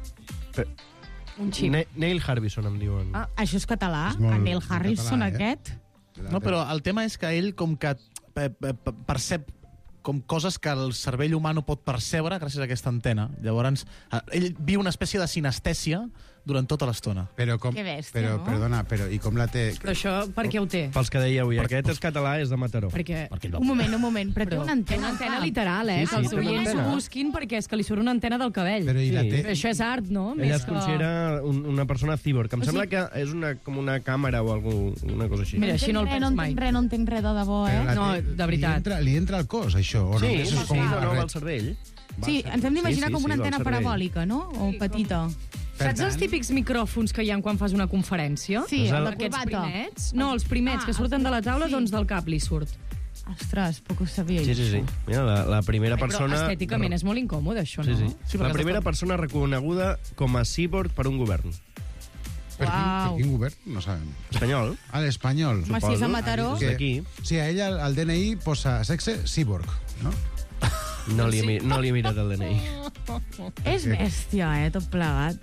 Un xip. Neil Harbison, em diuen. Això és català? Neil Harrison, aquest? No, però el tema és que ell com que percep com coses que el cervell humà no pot percebre gràcies a aquesta antena. Llavors, ell viu una espècie de sinestèsia durant tota l'estona. Però com... Que bèstia, però, no? Perdona, i com la té... Però això per què ho té? Pels que dèieu, aquest és català, és de Mataró. Perquè... Un moment, però té una antena. Una antena literal, que els oients ho busquin perquè és que li surt una antena del cabell. Però la té... Això és art, no? Ella es considera una persona cíborg. Em sembla que és com una càmera o una cosa així. Mira, així no el penso mai. No entenc res de debò, No, de veritat. Li entra al cos, això? Sí, no, al cervell. Sí, ens hem d'imaginar com una antena parabòlica, no? O petita. Saps els típics micròfons que hi ha quan fas una conferència? Sí, el de aquests corbata. primets? No, els primets que surten de la taula, doncs del cap li surt. Ostres, poc ho sabia. Sí. Mira, la primera persona... Però estèticament és molt incòmode, això, no? Sí. La primera persona reconeguda com a cíborg per un govern. Per quin govern? No sabem. Espanyol. L'espanyol. Home, si és a Mataró. Sí, a ella al DNI posa sexe cíborg, no? No li he mirat el DNI. És bèstia, tot plegat.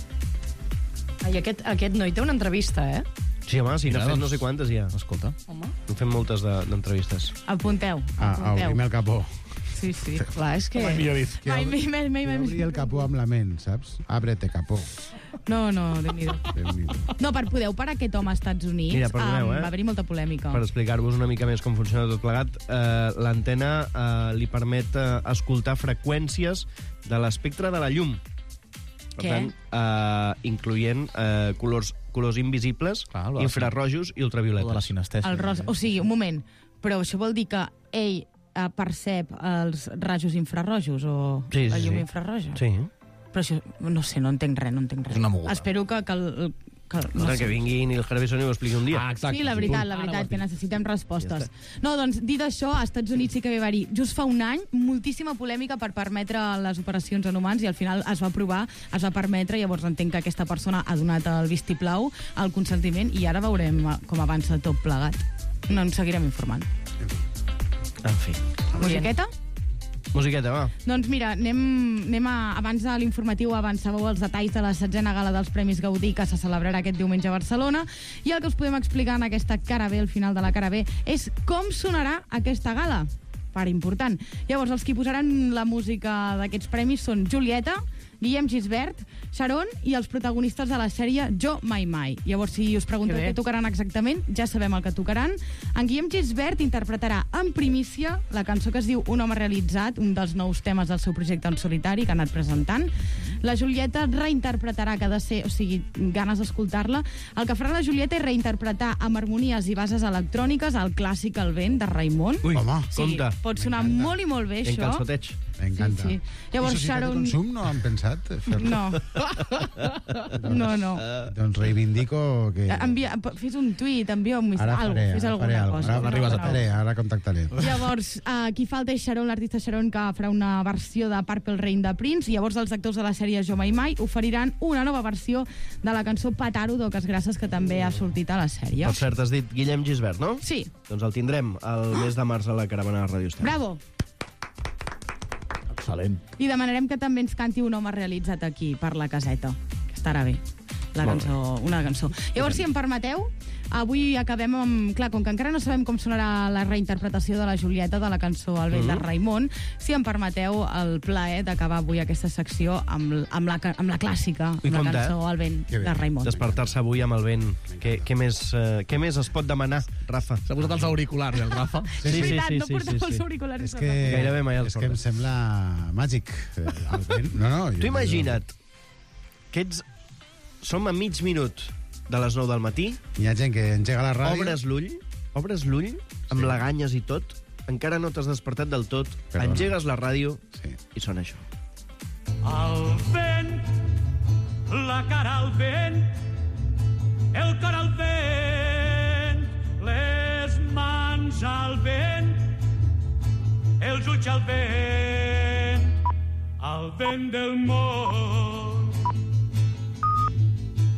Ai, aquest noi té una entrevista, Sí, home, sí, n'ha fet no sé quantes ja. Escolta. N'ha fet moltes d'entrevistes. Apunteu. Obrim el capó. Sí. Clar, és que... Mai millor dit. Mai. Obrir el capó amb la ment, saps? Ábrete, capó. No, Déu-n'hi-do. No, podeu parar aquest home als Estats Units. Mira, perdoneu, va haver-hi molta polèmica. Per explicar-vos una mica més com funciona tot plegat, l'antena li permet escoltar freqüències de l'espectre de la llum. Per tant, incloent colors invisibles, infrarrojos i ultravioletes. La sinestèsia. O sigui, un moment, però això vol dir que ell percep els rajos infrarrojos o la llum infrarroja? Sí. Però això, no sé, no entenc res. És una mogada. Espero que que vingui Neil Harbison i ho expliqui un dia. Sí, la veritat, que necessitem respostes. No, doncs, dit això, als Estats Units sí que va haver-hi, just fa un any, moltíssima polèmica per permetre les operacions en humans i al final es va aprovar, es va permetre, llavors entenc que aquesta persona ha donat el vistiplau, el consentiment, i ara veurem com avança tot plegat. No ens seguirem informant. En fi. Musiqueta? Musiqueta, va. Doncs mira, anem abans de l'informatiu avançàveu els detalls de la 7a gala dels Premis Gaudí que se celebrarà aquest diumenge a Barcelona i el que us podem explicar en aquesta cara B, al final de la cara B, és com sonarà aquesta gala. Part important. Llavors, els que posaran la música d'aquests premis són Julieta, Guillem Gisbert, Sharon i els protagonistes de la sèrie Jo Mai Mai. Llavors, si us pregunteu què tocaran exactament, ja sabem el que tocaran. En Guillem Gisbert interpretarà en primícia la cançó que es diu Un home realitzat, un dels nous temes del seu projecte en solitari que ha anat presentant. La Julieta reinterpretarà, que ha de ser, o sigui, ganes d'escoltar-la. El que farà la Julieta és reinterpretar amb harmonies i bases electròniques el clàssic El vent, de Raimon. Ui, home, compte. Pot sonar molt i molt bé, això. En calçoteig. M'encanta. Sí. Llavors, I Societat Sharon... de Consum no han pensat fer-lo? No. No. Doncs reivindico que... Fes un tuit, envia un missatge, fes alguna cosa. Ara contactaré. Llavors, qui falta és Sharon, l'artista Sharon, que farà una versió de Purple Rain de Prince, i llavors els actors de la sèrie Jo Mai Mai oferiran una nova versió de la cançó Pataro d'Oques Grasses, que també ha sortit a la sèrie. Per cert, has dit Guillem Gisbert, no? Sí. Doncs el tindrem el mes de març a la Caravana de Ràdio Estel. Bravo! Excel·lent. I demanarem que també ens canti Un home realitzat aquí, per la caseta, que estarà bé. Una cançó. Llavors, si em permeteu, avui acabem amb... Clar, com que encara no sabem com sonarà la reinterpretació de la Julieta de la cançó El vent de Raimon, si em permeteu el plaer d'acabar avui aquesta secció amb la clàssica, amb la cançó El vent de Raimon. Despertar-se avui amb el vent. Què més es pot demanar, Rafa? S'ha posat els auriculars, el Rafa? És veritat, no portava els auriculars. És que em sembla màgic. Tu imagina't que som a mig minut de les 9 del matí. Hi ha gent que engega la ràdio. Obres l'ull, amb laganyes i tot, encara no t'has despertat del tot, engegues la ràdio i sona això. El vent, la cara al vent, el cor al vent, les mans al vent, els ulls al vent del món.